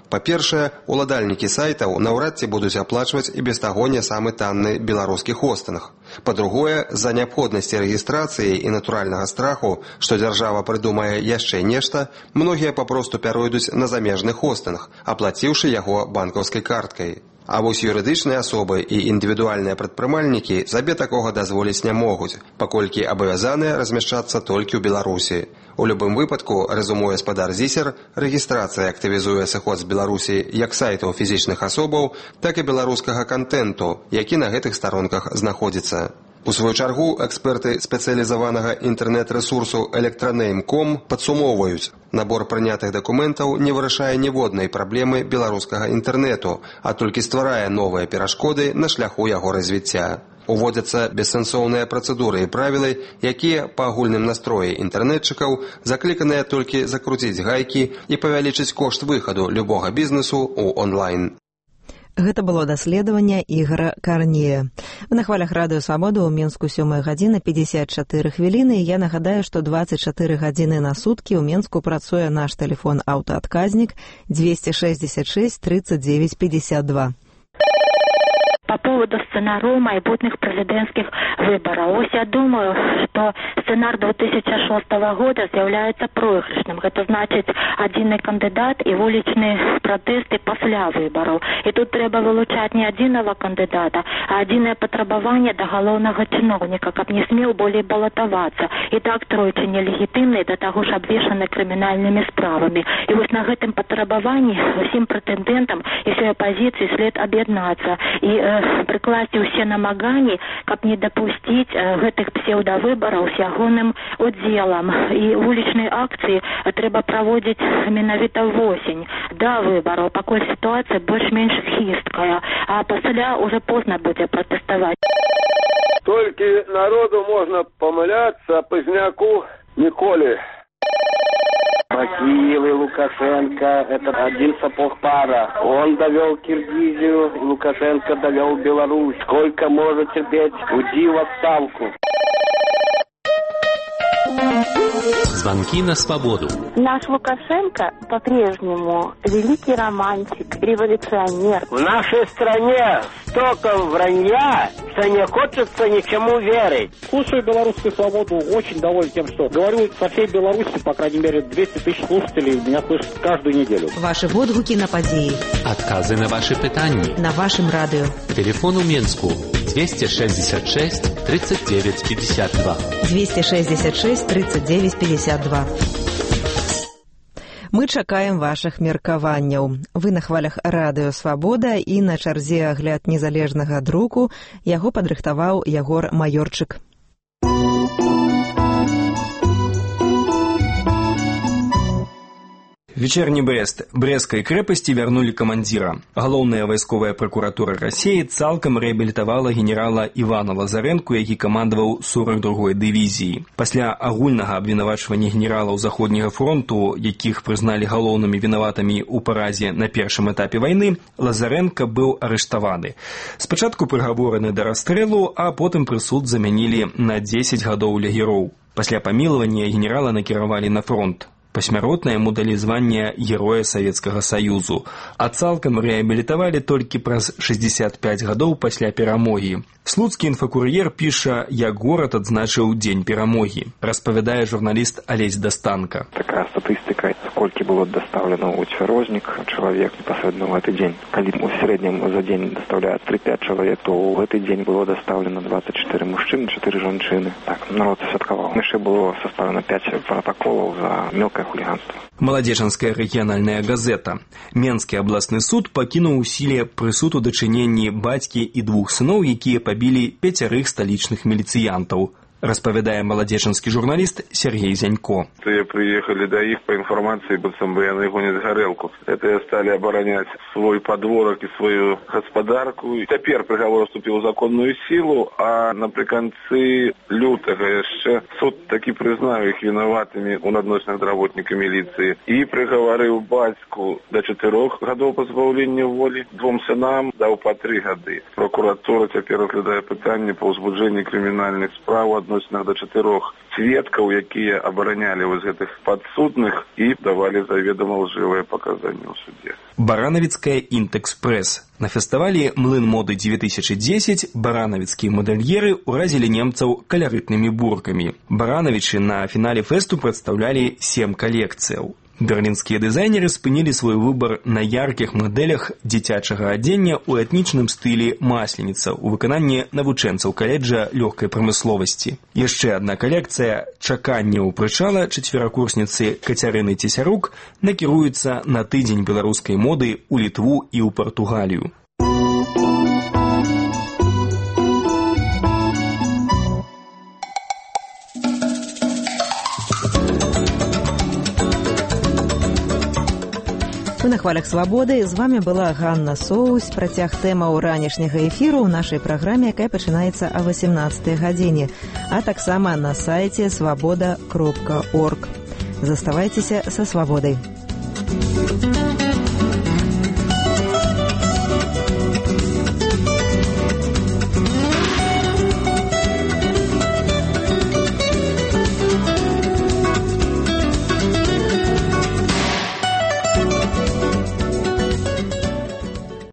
S21: Па-першае, уладальнікі сайтаў наўрад ці будуць аплачваць і без таго не самы танны беларускі хостынг. Па-другое, з-за неабходнасці рэгістрацыі і натуральнага страху, што дзяржава прыдумае яшчэ нешта, многія папросту пяройдуць на замежны хостынг, аплаціўшы яго банкаўскай карткай. А вось юрыдычныя асобы і індывідуальныя прадпрымальнікі сабе такога дазволіць не могуць, паколькі абавязаныя размяшчацца толькі ў Беларусі. У любым выпадку, рэзумуе спадар Зісер, рэгістрацыя актывізуе сыход з Беларусі як сайтаў фізічных асобаў, так і беларускага кантэнту, які на гэтых старонках знаходзіцца. У сваю чаргу, эксперты спецыялізаванага інтэрнэт-рэсурсу электранэйм крапка ком падсумоўваюць. Набор прынятых дакументаў не вырашае ніводнай праблемы беларускага інтэрнэту, а толькі стварае новыя перашкоды на шляху яго развіцця. Уводзяцца бессэнсоўныя працэдуры і правілы, якія, па агульным настроі інтэрнэтчыкаў, закліканыя толькі закруціць гайкі і павялічыць кошт выхаду любога бізнесу ў онлайн.
S1: Гэта было даследаванне Ігара Карнея. На хвалях радыё Свабода ў Менску сёмая гадзіна пятьдесят чатыры хвіліны. Я нагадаю, што двадцать чатыры гадзіны на суткі ў Менску працуе наш тэлефон аўтаадказнік двести шестьдесят шесть тридцать девять пятьдесят два.
S4: По поводу сценария майбутних президентских выборов. Ось я думаю, что сценар две тысячи шестого года является проигрышным. Это значит, один кандидат и уличные протесты после выборов. И тут треба вылучать не одного кандидата, а одиное потребование до головного чиновника, как не смел более баллотоваться. И так тройче нелегитимные, до того же обвешаны криминальными справами. И вот на этом потребовании всем претендентам и всей оппозиции след объединяться. И э, прикласти все намаганні, каб не допустить э, гэтых псевдовыборов с ягоным удзелом. И уличные акции треба проводить менавіта в осень, до выборов, покуль ситуация больш-менш хисткая, а после уже поздно будет протестовать.
S7: Только народу можно помыляться, а поздняку николи.
S8: Бакиев и Лукашенко – это один сапог пара. Он довел Киргизию, и Лукашенко довел Беларусь. Сколько может терпеть? Уйди в отставку.
S17: Звонки на свободу.
S9: Наш Лукашенко по-прежнему великий романтик, революционер.
S8: В нашей стране столько вранья, что не хочется ничему верить.
S25: Слушаю белорусскую свободу, очень доволен тем, что говорю со всей Беларуси, по крайней мере, двести тысяч слушателей меня слышат каждую неделю.
S1: Ваши водгуки на подеи.
S17: Отказы на ваши пытания.
S1: На вашем радио.
S17: Телефон у Менску двести шестьдесят шесть тридцать девять пятьдесят два.
S1: двести шестьдесят шесть тридцать девять пятьдесят два. Мы чакаем вашых меркаванняў. Вы на хвалях радыё Свабода і на чарзе агляд незалежнага друку. Яго падрыхтаваў Ягор Маёрчык.
S26: Вечерний Брест. Брестской крепости вернули командира. Галоўная вайсковая прокуратура России цалкам реабилитовала генерала Ивана Лазаренко, які командовал сорок другой дивизии. Пасля агульнага абвінавачвання генералаў Заходняга фронту, якіх прызналі галоўнымі вінаватымі ў паразе на першым этапе вайны, Лазаренко быў арыштаваны. Спачатку прыгавораны да расстрэлу, а потым прысуд замянілі на дзесяць гадоў лягіроў. Пасля памілавання генерала накіравалі на фронт. Пасмяротна яму далі звання Героя Савецкага Саюзу, а цалкам рэабілітавалі толькі праз шэсцьдзесят пяць гадоў пасля перамогі. Слуцкі інфакур'ер піша, як горад адзначыў дзень перамогі. Распавядае журналіст Алесь Дастанка.
S24: Такая статыстика, сколько было доставлено у Цвярозник человек непосредственно в этот день. Когда в среднем за день доставляют три-пять человек, то в этот день было доставлено двадцать четыре мужчины, четыре женщины. Так, народ святкавал. Еще было составлено пять протоколов за мелкое хулиганство.
S26: Маладзечанская рэгіянальная газета. Менскі абласны суд пакінуў у сіле прысуд у дачыненні бацькі і двух сыноў, якія пабілі пяцярых сталічных міліцыянтаў. Распавядае маладзечанскі журналіст Сергей Зянько.
S27: Приехали до их по информации, будто бы они гонят горелку. Это стали оборонять свой подворок и свою господарку. И теперь приговор вступил в законную силу, а наприконцы лютого еще суд таки признал их виноватыми у надносных работников милиции. И приговорил батьку до четырех годов позбавления воли, двум сынам даў па тры гады. Прокуратура цяпер разглядае пытанне па ўзбуджэнні крымінальных спраў у адносінах да чатырох сведкаў, якія абаранялі вось гэтых падсудных і давалі заведама лжывыя паказанні ў суде.
S26: Баранавіцкая «Інтэкспрэс». На фестывалі «Млын моды две тысячи десять» баранавіцкія мадэльеры ўразілі немцаў каларытнымі буркамі. Баранавічы на фінале фэсту прадстаўлялі сем калекцыяў. Берлінскія дызайнеры спынілі свой выбар на яркіх мадэлях дзіцячага адзення ў этнічным стылі масленіца ў выкананні навучэнцаў каледжа лёгкай прамысловасці. Яшчэ адна калекцыя «Чаканне ў прычала» чацверакурсніцы Кацярыны Цесярук накіруецца на тыдзень беларускай моды ў Літву і ў Партугалію.
S1: Вы на хвалях свабоды. З вами была Ганна Соус. Працяг тэмаў ранішняга эфіру ў нашай праграме, якая пачынаецца о восемнадцатай гадзіне, а таксама на сайце свабода кропка орг. Заставайцеся са свабодай.